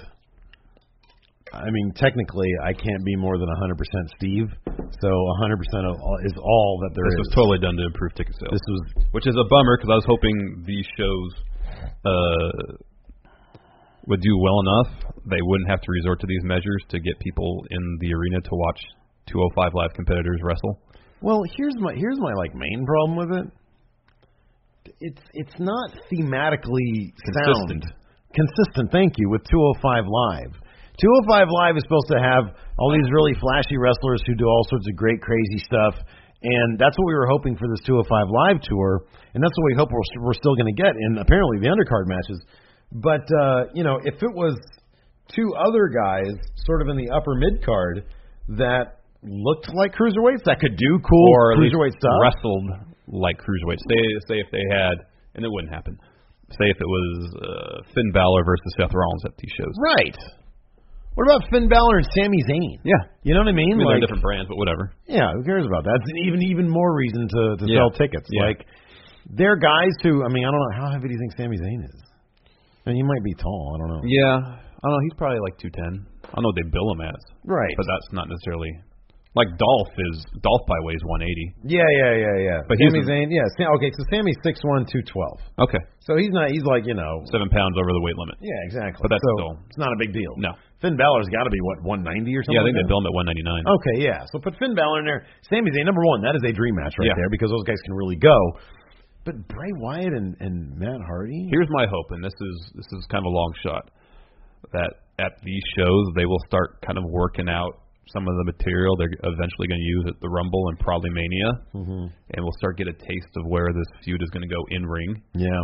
I mean, technically, I can't be more than one hundred percent Steve, so one hundred percent of all, is all that there this is. was totally done to improve ticket sales. This was, which is a bummer, because I was hoping these shows uh, would do well enough. They wouldn't have to resort to these measures to get people in the arena to watch two oh five Live competitors wrestle. well, here's my here's my like main problem with it. It's it's not thematically Consistent. sound. Consistent, thank you, with two oh five Live. two oh five Live is supposed to have all these really flashy wrestlers who do all sorts of great, crazy stuff, and that's what we were hoping for this two oh five Live tour, and that's what we hope we're, we're still going to get in, apparently, the undercard matches. But, uh, you know, if it was two other guys sort of in the upper mid-card that looked like cruiserweights, that could do cool or at least cruiserweight stuff. wrestled like cruiserweights. Say, say if they had, and it wouldn't happen, say if it was uh, Finn Balor versus Seth Rollins at these shows. Right. What about Finn Balor and Sami Zayn? Yeah. You know what I mean? I mean, like, they're different brands, but whatever. Yeah, who cares about that? That's an even even more reason to, to Yeah. sell tickets. Yeah. Like, they're guys who, I mean, I don't know, how heavy do you think Sami Zayn is? I mean, he might be tall, I don't know. Yeah. I don't know. He's probably like two ten. I don't know what they bill him as. Right. But that's not necessarily. Like Dolph is, Dolph by weighs one eighty. Yeah, yeah, yeah, yeah. But Sami he's a- Zayn, yeah. Sam, okay, so Sammy's six one, two twelve. Okay. So he's not, he's like, you know. Seven pounds over the weight limit. Yeah, exactly. But that's so still- it's not a big deal. No. Finn Balor's got to be, what, one ninety or something? Yeah, I think like they that? bill him at one ninety-nine. Okay, yeah. So put Finn Balor in there. Sami Zayn, number one, that is a dream match right Yeah. there because those guys can really go. But Bray Wyatt and, and Matt Hardy? Here's my hope, and this is this is kind of a long shot, that at these shows they will start kind of working out some of the material they're eventually going to use at the Rumble and probably Mania, Mm-hmm. and we'll start get a taste of where this feud is going to go in ring. Yeah.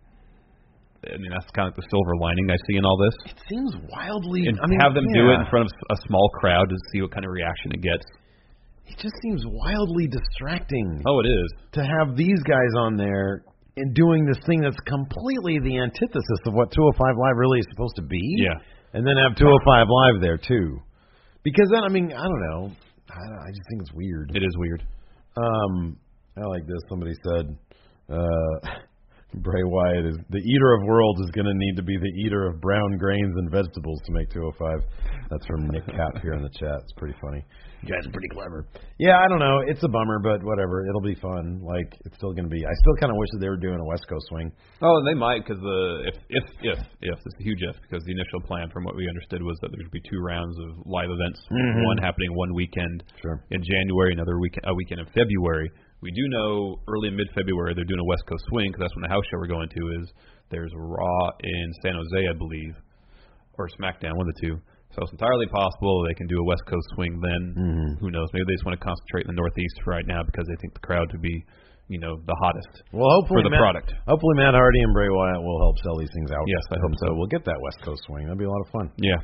I mean, that's kind of the silver lining I see in all this. It seems wildly. And I mean, have them do it yeah. in front of a small crowd to see what kind of reaction it gets. It just seems wildly distracting Oh, it is. to have these guys on there and doing this thing that's completely the antithesis of what two oh five Live really is supposed to be. Yeah. And then have two oh five Live there, too. Because then, I mean, I don't know. I, don't, I just think it's weird. It is weird. Um, I like this. Somebody said, uh, Bray Wyatt is the eater of worlds is going to need to be the eater of brown grains and vegetables to make two oh five. That's from Nick Cap here in the chat. It's pretty funny. You guys are pretty clever. Yeah, I don't know. It's a bummer, but whatever. It'll be fun. Like, it's still going to be. I still kind of wish that they were doing a West Coast swing. Oh, they might, because the if if if if this is a huge if, because the initial plan, from what we understood, was that there would be two rounds of live events, mm-hmm. one happening one weekend sure. in January, another weekend a weekend in February. We do know early and mid-February they're doing a West Coast swing, because that's when the house show we're going to is. There's Raw in San Jose, I believe, or SmackDown, one of the two. So it's entirely possible they can do a West Coast swing then. Mm-hmm. Who knows? Maybe they just want to concentrate in the Northeast right now because they think the crowd to be, you know, the hottest well, hopefully for the Matt, product. Hopefully Matt Hardy and Bray Wyatt will help sell these things out. Yes, I hope so. So we'll get that West Coast swing. That'll be a lot of fun. Yeah.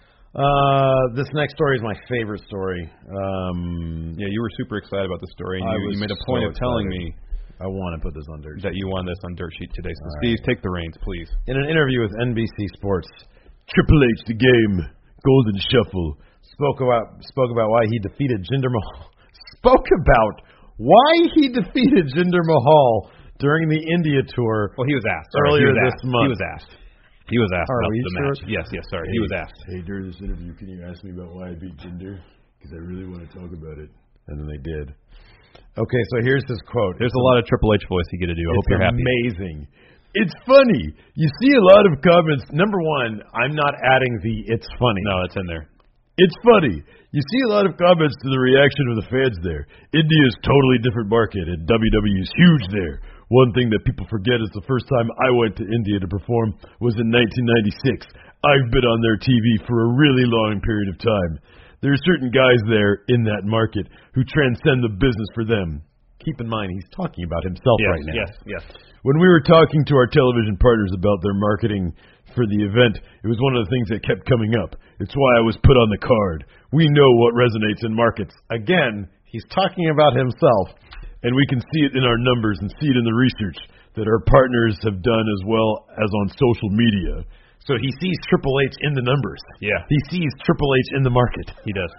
Uh, this next story is my favorite story. Um, yeah, you were super excited about the story, and you, you made a point so of telling excited. me I want to put this on Dirt Sheet. that you won this on Dirt Sheet today. So, All Steve, right. take the reins, please. In an interview with N B C Sports, Triple H, the game, Golden Shuffle, spoke about spoke about why he defeated Jinder Mahal. Spoke about why he defeated Jinder Mahal during the India tour. Well, he was asked earlier he was this asked. month. He was asked. He was asked Are about we the sure? match. Yes, yes, sorry. Hey, he was asked. Hey, during this interview, can you ask me about why I beat Jinder? Because I really want to talk about it. And then they did. Okay, so here's his quote. There's a lot of Triple H voice you get to do. I hope you're happy. It's amazing. It's funny. You see a lot of comments. Number one, I'm not adding the it's funny. No, it's in there. It's funny. You see a lot of comments to the reaction of the fans there. India's totally different market, and W W E is huge there. One thing that people forget is the first time I went to India to perform was in nineteen ninety-six. I've been on their T V for a really long period of time. There are certain guys there in that market who transcend the business for them. Keep in mind, he's talking about himself yes, right now. Yes, yes. When we were talking to our television partners about their marketing for the event, it was one of the things that kept coming up. It's why I was put on the card. We know what resonates in markets. Again, he's talking about himself, and we can see it in our numbers and see it in the research that our partners have done as well as on social media. So he sees Triple H in the numbers. Yeah. He sees Triple H in the market. He does.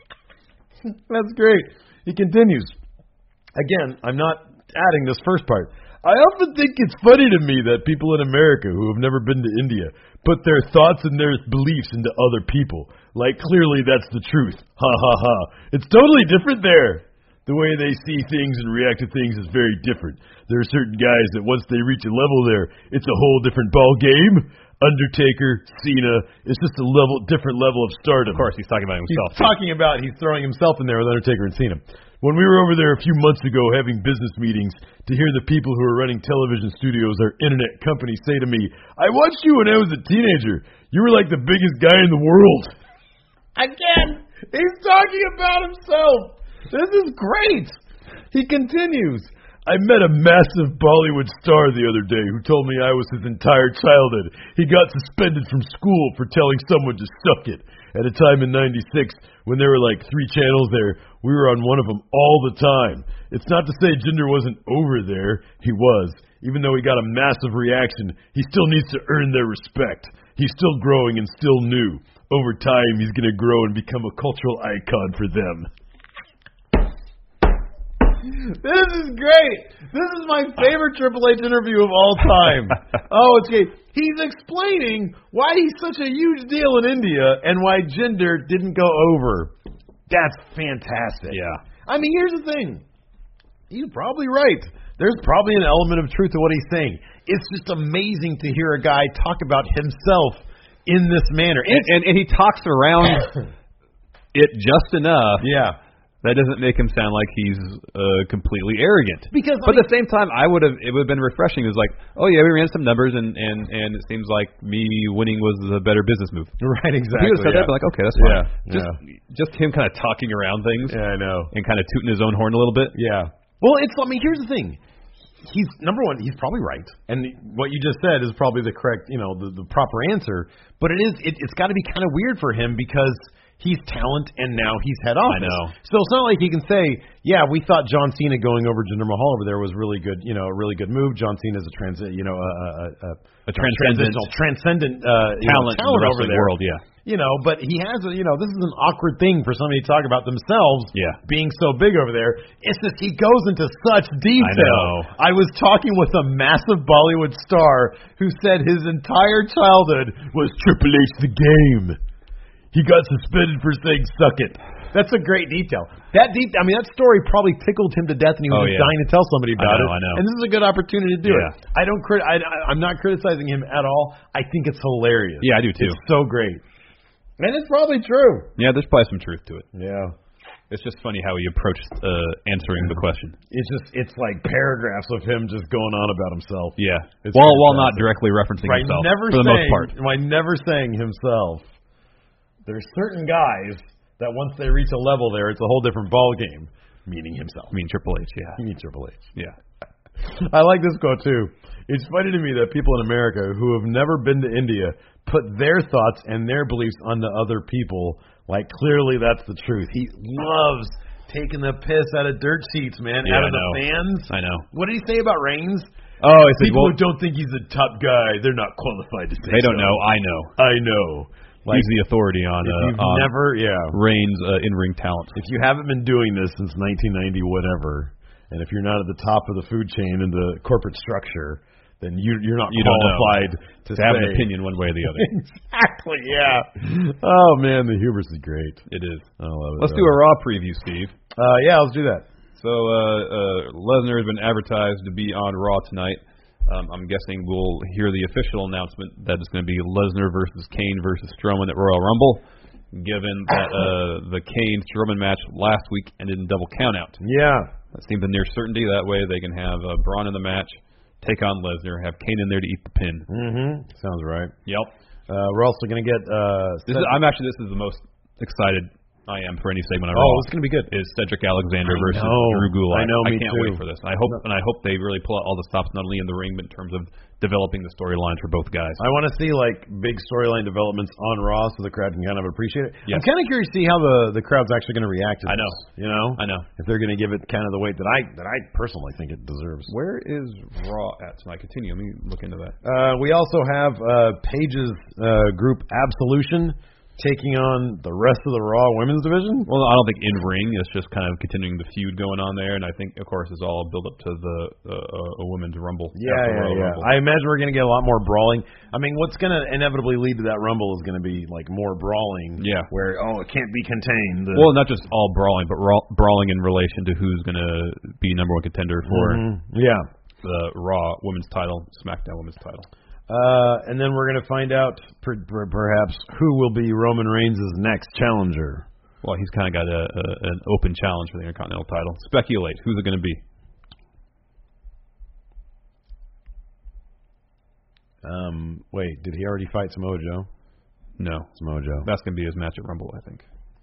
That's great. He continues. Again, I'm not adding this first part. I often think it's funny to me that people in America who have never been to India put their thoughts and their beliefs into other people. Like, clearly that's the truth. Ha ha ha. It's totally different there. The way they see things and react to things is very different. There are certain guys that once they reach a level there, it's a whole different ball game. Undertaker, Cena, it's just a level, different level of stardom. Of course, he's talking about himself. He's talking about, he's throwing himself in there with Undertaker and Cena. When we were over there a few months ago having business meetings, to hear the people who are running television studios, our internet company, say to me, I watched you when I was a teenager. You were like the biggest guy in the world. Again, he's talking about himself. This is great. He continues. I met a massive Bollywood star the other day who told me I was his entire childhood. He got suspended from school for telling someone to suck it. At a time in ninety-six, when there were like three channels there, we were on one of them all the time. It's not to say Jinder wasn't over there. He was. Even though he got a massive reaction, he still needs to earn their respect. He's still growing and still new. Over time, he's going to grow and become a cultural icon for them. This is great. This is my favorite Triple H interview of all time. Oh, it's great. He's explaining why he's such a huge deal in India and why Jinder didn't go over. That's fantastic. Yeah. I mean, here's the thing. He's probably right. There's probably an element of truth to what he's saying. It's just amazing to hear a guy talk about himself in this manner. And, and, and he talks around it just enough. Yeah. That doesn't make him sound like he's uh, completely arrogant. Because, but I mean, at the same time, I would have it would have been refreshing. It was like, oh yeah, we ran some numbers, and, and, and it seems like me winning was a better business move. Right, exactly. He would have said yeah. that, but like, okay, that's fine. Yeah, just yeah. just him kind of talking around things. Yeah, I know. And kind of tooting his own horn a little bit. Yeah. Well, it's. I mean, here's the thing. He's number one. He's probably right, and what you just said is probably the correct, you know, the, the proper answer. But it is. It, it's got to be kind of weird for him because he's talent, and now he's head office. I know. So it's not like he can say, yeah, we thought John Cena going over Jinder Mahal over there was really good, you know, a really good move. John Cena's a transit, you know, a, a, a, a transcendent, transcendent uh, talent, you know, talent in the over wrestling there. world, yeah. you know, but he has a, you know, this is an awkward thing for somebody to talk about themselves Yeah. being so big over there. It's just he goes into such detail. I know. I was talking with a massive Bollywood star who said his entire childhood was Triple H the Game. He got suspended for saying "suck it." That's a great detail. That deep, I mean, that story probably tickled him to death, and he was Oh, just yeah. dying to tell somebody about I know, it. I know. And this is a good opportunity to do Yeah. it. I don't, crit- I, I- I'm not criticizing him at all. I think it's hilarious. Yeah, I do too. It's so great, and it's probably true. Yeah, there's probably some truth to it. Yeah, It's just funny how he approached uh, answering the question. it's just, it's like paragraphs of him just going on about himself. Yeah, It's while while not fantastic. directly referencing Right, himself never for the saying, most part. By never saying himself. There's certain guys that once they reach a level there, it's a whole different ball game. Meaning himself. I mean Triple H, yeah, You mean Triple H. yeah. I like this quote too. It's funny to me that people in America who have never been to India put their thoughts and their beliefs onto other people. Like clearly that's the truth. He loves taking the piss out of dirt sheets, man, Yeah, out of I the know. fans. I know. What did he say about Reigns? Oh, I said, People well, who don't think he's a top guy, they're not qualified to say they don't so. know. I know. I know. Like, He's the authority on, if uh, you've on never, yeah. Reigns' uh, in-ring talent. If you haven't been doing this since nineteen ninety, whatever, and if you're not at the top of the food chain in the corporate structure, then you, you're not You don't know. qualified to, To have say. an opinion one way or the other. Exactly, yeah. Oh, man, the hubris is great. It is. I love it. Let's do a Raw preview, Steve. Uh, yeah, let's do that. So uh, uh, Lesnar has been advertised to be on Raw tonight. Um, I'm guessing we'll hear the official announcement that it's going to be Lesnar versus Kane versus Strowman at Royal Rumble, given that uh, the Kane-Strowman match last week ended in double countout. Yeah. That seems a near certainty. That way they can have uh, Braun in the match, take on Lesnar, have Kane in there to eat the pin. Mm-hmm. Sounds right. Yep. Uh, we're also going to get... Uh, This is, I'm actually, this is the most excited I am for any segment on oh, Raw. it's going to be good. Is Cedric Alexander I versus know. Drew Gulak. I know, me can't too. wait for this. I hope and I hope they really pull out all the stops, not only in the ring, but in terms of developing the storylines for both guys. I want to see like big storyline developments on Raw so the crowd can kind of appreciate it. Yes. I'm kind of curious to see how the the crowd's actually going to react to I this. know. You know? I know. If they're going to give it kind of the weight that I that I personally think it deserves. Where is Raw at tonight? Continue. Let me look into that. Uh, we also have uh, Paige's uh, group Absolution taking on the rest of the Raw Women's Division. Well, I don't think in ring. It's just kind of continuing the feud going on there, and I think, of course, it's all build up to the uh, uh, a women's Rumble. Yeah, after yeah, Royal yeah. Rumble. I imagine we're going to get a lot more brawling. I mean, what's going to inevitably lead to that Rumble is going to be like more brawling. Yeah. Where oh, it can't be contained. The, Well, not just all brawling, but raw, brawling in relation to who's going to be number one contender for Mhm. yeah. the Raw Women's title, SmackDown Women's title. Uh, and then we're going to find out per, per, perhaps who will be Roman Reigns' next challenger. Well, he's kind of got a, a an open challenge for the Intercontinental title. Speculate. Who's it going to be? Um, wait, did he already fight Samoa Joe? No. Samoa Joe. That's going to be his match at Rumble, I think.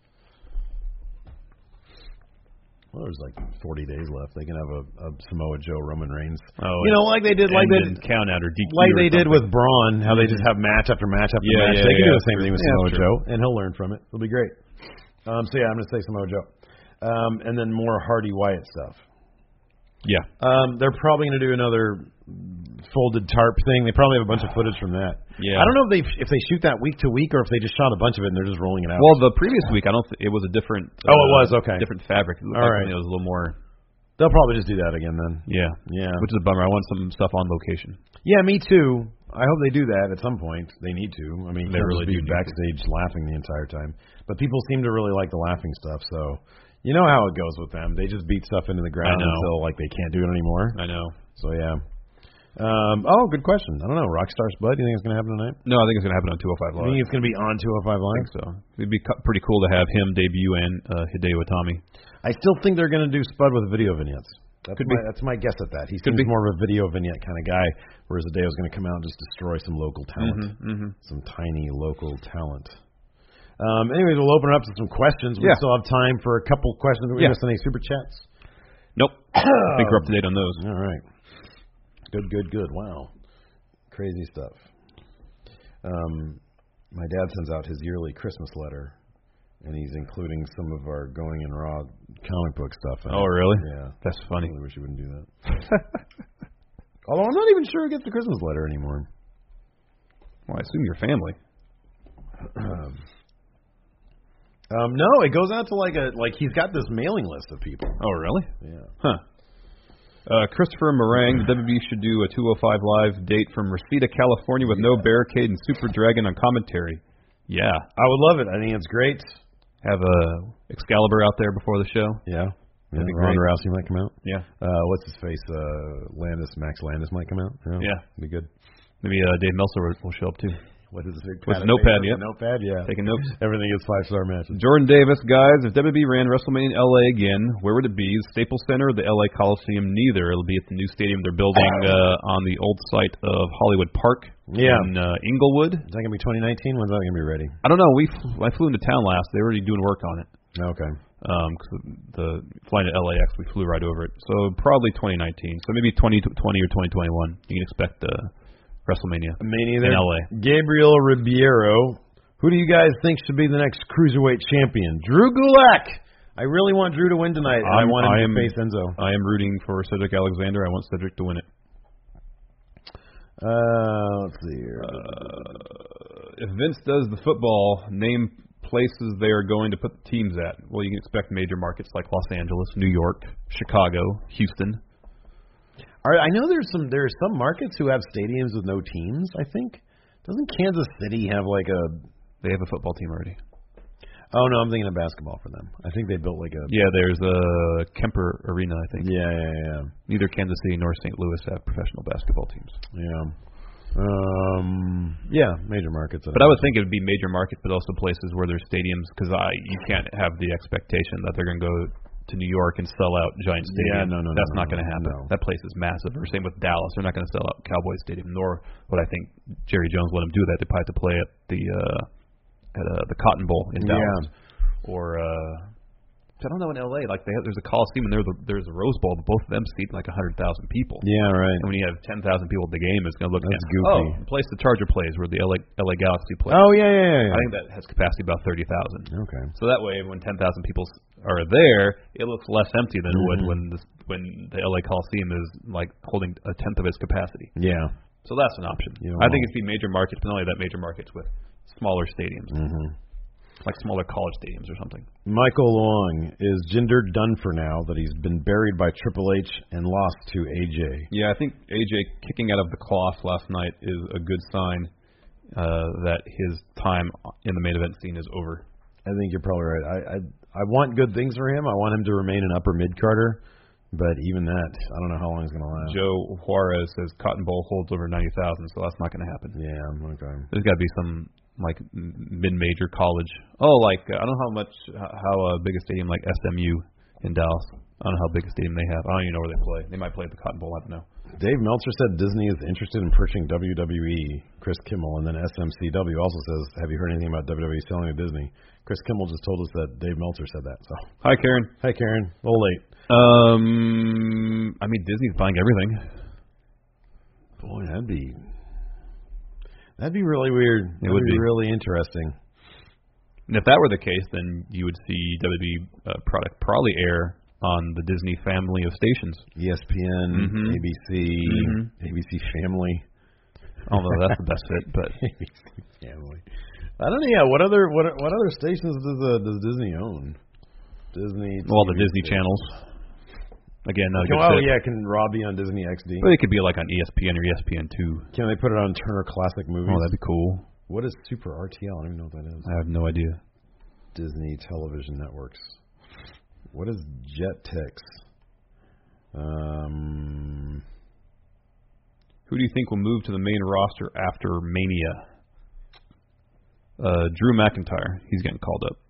Well, there's like forty days left. They can have a, a Samoa Joe Roman Reigns. Oh, you know, like they did, like they did, count out or D Q like or they did something. with Braun. How they just have match after match after Yeah, match. yeah, they can yeah. do the same thing with Yeah, Samoa that's Joe, and he'll learn from it. It'll be great. Um, so yeah, I'm going to say Samoa Joe, um, and then more Hardy Wyatt stuff. Yeah. Um, they're probably going to do another folded tarp thing. They probably have a bunch of footage from that. Yeah. I don't know if they if they shoot that week to week or if they just shot a bunch of it and they're just rolling it out. Well, the previous week, I don't. Th- it was a different. Oh, it uh, was? Okay. Different fabric. It looked All like right. It was a little more. They'll probably just do that again then. Yeah. Yeah. Which is a bummer. I want some stuff on location. Yeah, me too. I hope they do that at some point. They need to. I mean, They they really really do be need to. backstage laughing the entire time. But people seem to really like the laughing stuff. So you know how it goes with them. They just beat stuff into the ground I know. until like they can't do it anymore. I know. So yeah. Um, oh, good question. I don't know. Rockstar Spud. You think it's going to happen tonight? No, I think it's going to happen on two oh five You Live. think it's going to be on two oh five I Live? think so. It'd be cu- pretty cool to have him debut and uh, Hideo Itami. I still think they're going to do Spud with video vignettes. That's Could my, be. That's my guess at that. He Could seems be. more of a video vignette kind of guy, whereas Hideo's going to come out and just destroy some local talent, Mm-hmm, mm-hmm. some tiny local talent. Um, anyways, we'll open it up to some questions. We Yeah. still have time for a couple questions. Did we Yeah. miss any super chats? Nope. I think we're up to date on those. All right. Good, good, good. Wow. Crazy stuff. Um, my dad sends out his yearly Christmas letter, and he's including some of our Going in Raw comic book stuff. in Oh, it. really? Yeah. That's I funny. really wish he wouldn't do that. Although I'm not even sure he gets the Christmas letter anymore. Well, I assume your family. Um, Um, no, it goes out to like a like he's got this mailing list of people. Oh, really? Yeah. Huh. Uh, Christopher Meringue, the W W E should do a two oh five Live date from Reseda, California with no barricade and Super Dragon on commentary. Yeah. I would love it. I think it's great. Have a Excalibur out there before the show. Yeah. That'd be Ronda great. Rousey might come out. Yeah. Uh, what's his face? Uh, Landis, Max Landis might come out. Yeah. Yeah. Be good. Maybe uh, Dave Meltzer will- will show up too. What is it? With a notepad, yeah. Notepad, yeah. Taking notes. Everything is five-star matches. Jordan Davis, guys, if W W E ran WrestleMania in L A again, where would it be? The Staples Center or the L A Coliseum? Neither. It'll be at the new stadium they're building uh, on the old site of Hollywood Park Yeah. in uh, Inglewood. Is that going to be twenty nineteen? When's that going to be ready? I don't know. We fl- I flew into town last. They were already doing work on it. Okay. Um, cause the flying to L A X, we flew right over it. So probably twenty nineteen. So maybe twenty twenty or twenty twenty-one. You can expect uh, WrestleMania Mania in there. L A. Gabriel Ribeiro. Who do you guys think should be the next cruiserweight champion? Drew Gulak. I really want Drew to win tonight. And I I'm- want him I to am- face Enzo. I am rooting for Cedric Alexander. I want Cedric to win it. Uh, let's see here. Uh, if Vince does the football, name places they are going to put the teams at. Well, you can expect major markets like Los Angeles, New York, Chicago, Houston. All right, I know there's some there's some markets who have stadiums with no teams. I think doesn't Kansas City have like a? They have a football team already. Oh no, I'm thinking of basketball for them. I think they built like a. Yeah, there's a Kemper Arena, I think. Yeah, yeah, yeah. Neither Kansas City nor Saint Louis have professional basketball teams. Yeah. Um. Yeah, major markets. But I would think it would be major markets, but also places where there's stadiums, because I you can't have the expectation that they're going to go to New York and sell out Giant Stadium. Yeah, no, no, no, That's no, not going to no, happen. no. That place is massive. Or same with Dallas. They're not going to sell out Cowboys Stadium, nor would I think Jerry Jones let them do that. They probably have to play at the uh, at uh, the Cotton Bowl in Dallas. Yeah. Or uh, I don't know in L A. Like they have, there's a Coliseum and there's a, there's a Rose Bowl, but both of them seat like a hundred thousand people. Yeah, right. And when you have ten thousand people at the game, it's going to look That's at, goofy. Oh, the place the Charger plays, where the L A L A Galaxy plays. Oh yeah, yeah, yeah. I think that has capacity about thirty thousand. Okay. So that way, when ten thousand people are there, it looks less empty than it would Mhm. when the when the L A Coliseum is like holding a tenth of its capacity. Yeah. So that's an option. You know, I think it's be major markets, but not only that, major markets with smaller stadiums, Mm-hmm. like smaller college stadiums or something. Michael Long, is Jinder done for now that he's been buried by Triple H and lost to A J? Yeah, I think A J kicking out of the cloth last night is a good sign uh, that his time in the main event scene is over. I think you're probably right. I, I I want good things for him. I want him to remain an upper mid carder, but even that, I don't know how long it's going to last. Joe Juarez says Cotton Bowl holds over ninety thousand, so that's not going to happen. Yeah, okay. There's got to be some like m- mid-major college. Oh, like uh, I don't know how much how uh, big a stadium like S M U in Dallas. I don't know how big a stadium they have. I don't even know where they play. They might play at the Cotton Bowl. I don't know. Dave Meltzer said Disney is interested in purchasing W W E. Chris Kimmel, and then S M C W also says, "Have you heard anything about W W E selling to Disney?" Chris Kimmel just told us that Dave Meltzer said that. So, Hi, Karen. hi Karen, a little late. Um, I mean Disney's buying everything. Boy, that'd be that'd be really weird. It That'd would be. really interesting. And if that were the case, then you would see W W E uh, product probably air on the Disney family of stations. E S P N, Mhm. A B C, Mhm. A B C Family. Although that's the best fit, but A B C Family. I don't know. Yeah, what other what what other stations does uh, does Disney own? Disney. well, the T V Disney stations. channels. Again, not a Okay, good oh fit. yeah, can Raw be on Disney X D? But it could be like on E S P N or E S P N two. Can they put it on Turner Classic Movies? Oh, that'd be cool. What is Super R T L? I don't even know what that is. I have no idea. Disney Television Networks. What is Jetix? Um, Who do you think will move to the main roster after Mania? Uh, Drew McIntyre. He's getting called up.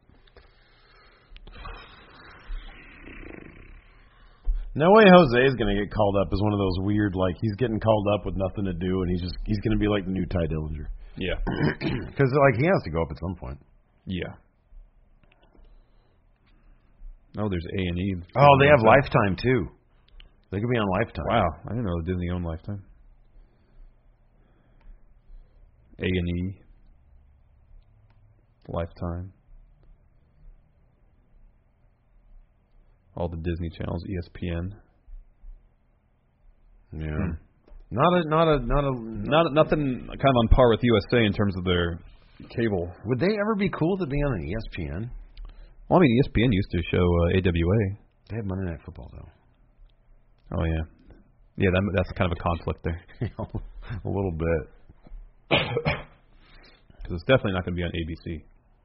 no way Jose is going to get called up as one of those weird, like, he's getting called up with nothing to do, and he's just he's going to be like the new Ty Dillinger. Yeah. Because, like, he has to go up at some point. Yeah. Oh, there's A and E. Oh, they have Lifetime, too. They could be on Lifetime. Wow, I didn't know Disney owned Lifetime. A and E. Lifetime. All the Disney channels, E S P N. Yeah. Not a, not a, not a, Not nothing kind of on par with U S A in terms of their cable. would they ever be cool to be on an E S P N? Well, I mean, E S P N used to show uh, A W A. They have Monday Night Football, though. Oh, yeah. Yeah, that, that's kind of a conflict there. A little bit. Because it's definitely not going to be on A B C.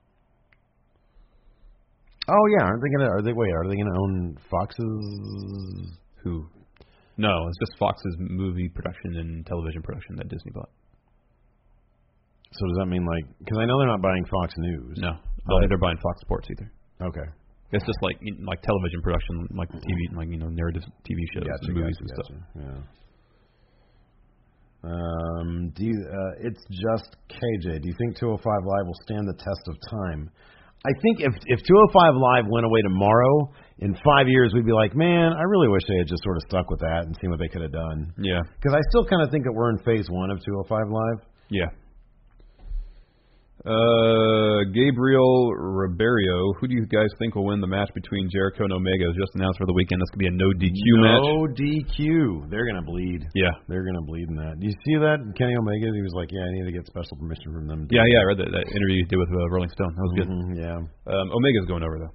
Oh, yeah. Aren't they going to, are they, wait, are they going to own Fox's? Who? No, it's just Fox's movie production and television production that Disney bought. So does that mean, like, because I know they're not buying Fox News. No. I don't think they're buying Fox Sports either. Okay. It's just like like television production, like T V, like, you know, narrative T V shows Gotcha, and movies gotcha, and stuff. gotcha. Yeah. Um, do you, uh, it's just K J. Do you think two oh five Live will stand the test of time? I think if if two oh five Live went away tomorrow, in five years we'd be like, man, I really wish they had just sort of stuck with that and seen what they could have done. Yeah. Because I still kind of think that we're in phase one of two oh five Live. Yeah. Uh, Gabriel Ribeiro, who do you guys think will win the match between Jericho and Omega? It was just announced for the weekend. This could be a no D Q no match. No D Q. They're going to bleed. Yeah. They're going to bleed in that. Do you see that? Kenny Omega, he was like, yeah, I need to get special permission from them. Yeah, yeah, I read that, that interview you did with uh, Rolling Stone. That was good. Mm-hmm, yeah. Um, Omega's going over, though.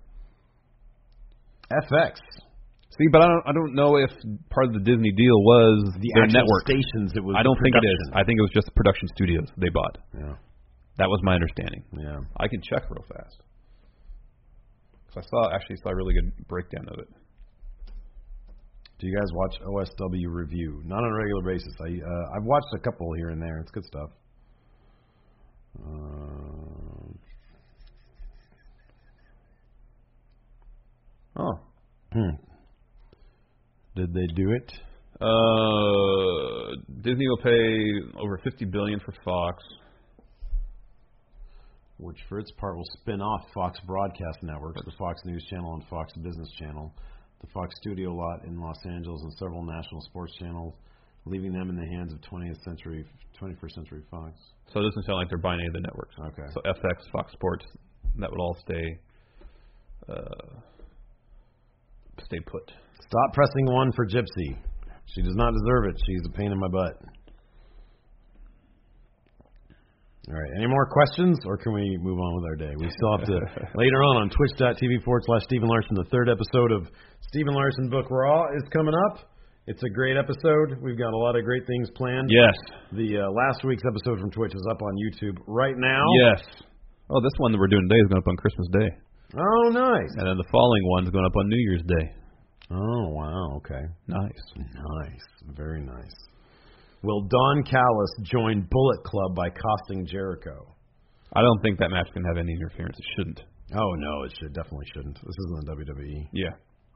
F X. See, but I don't, I don't know if part of the Disney deal was the their network. stations. It was I don't think it production. is. I think it was just production studios they bought. Yeah. That was my understanding. Yeah. I can check real fast. Because I saw actually saw a really good breakdown of it. Do you guys watch O S W Review? Not on a regular basis. I uh, I've watched a couple here and there. It's good stuff. Uh, oh. Hmm. Did they do it? Uh, Disney will pay over fifty billion dollars for Fox, which for its part will spin off Fox Broadcast Networks, the Fox News Channel and Fox Business Channel, the Fox Studio lot in Los Angeles, and several national sports channels, leaving them in the hands of twentieth century, twenty-first Century Fox. So it doesn't sound like they're buying any of the networks. Okay. So F X, Fox Sports, that would all stay uh, stay put. Stop pressing one for Gypsy. She does not deserve it. She's a pain in my butt. All right. Any more questions, or can we move on with our day? We still have to, later on on twitch.tv forward slash Stephen Larson, the third episode of Stephen Larson Book Raw is coming up. It's a great episode. We've got a lot of great things planned. Yes. The uh, last week's episode from Twitch is up on YouTube right now. Yes. Oh, this one that we're doing today is going up on Christmas Day. Oh, nice. And then the following one's going up on New Year's Day. Oh, wow. Okay. Nice. Nice. Very nice. Will Don Callis join Bullet Club by costing Jericho? I don't think that match can have any interference. It shouldn't. Oh, no, it should definitely shouldn't. This isn't the W W E. Yeah.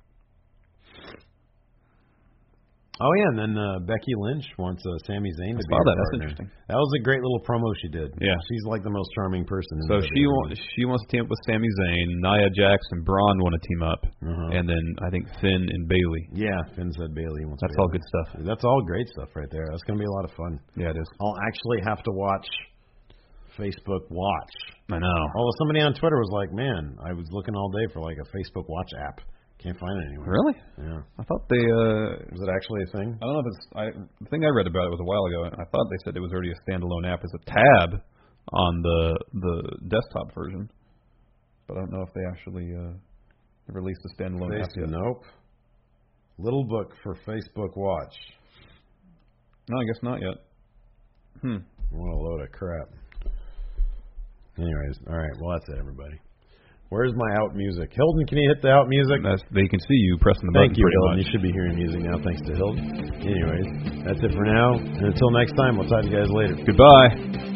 Oh, yeah, and then uh, Becky Lynch wants uh, Sami Zayn to I be saw her that. That's partner. interesting. That was a great little promo she did. Yeah. She's like the most charming person. In So the she W W E. wants she wants to team up with Sami Zayn, Nia Jax, and Braun want to team up, Uh-huh. and then I think Finn and Bayley. Yeah, Finn said Bayley wants That's Bayley. all good stuff. That's all great stuff right there. That's going to be a lot of fun. Yeah, it is. I'll actually have to watch Facebook Watch. I know. Although somebody on Twitter was like, man, I was looking all day for like a Facebook Watch app. Can't find it anywhere. Really? Yeah. I thought they. Uh, Is it actually a thing? I don't know if it's. I, the thing I read about it was a while ago, and I thought they said it was already a standalone app. It's a tab on the the desktop version, but I don't know if they actually uh, released a standalone app yet. Nope. Little book for Facebook Watch. No, I guess not yet. Hmm. What a load of crap. Anyways, all right. Well, that's it, everybody. Where's my out music? Hilton, can you hit the out music? That's, they can see you pressing the Thank button. you, pretty Hilton. much. You should be hearing music now, thanks to Hilton. Anyways, that's it for now. And until next time, we'll talk to you guys later. Goodbye.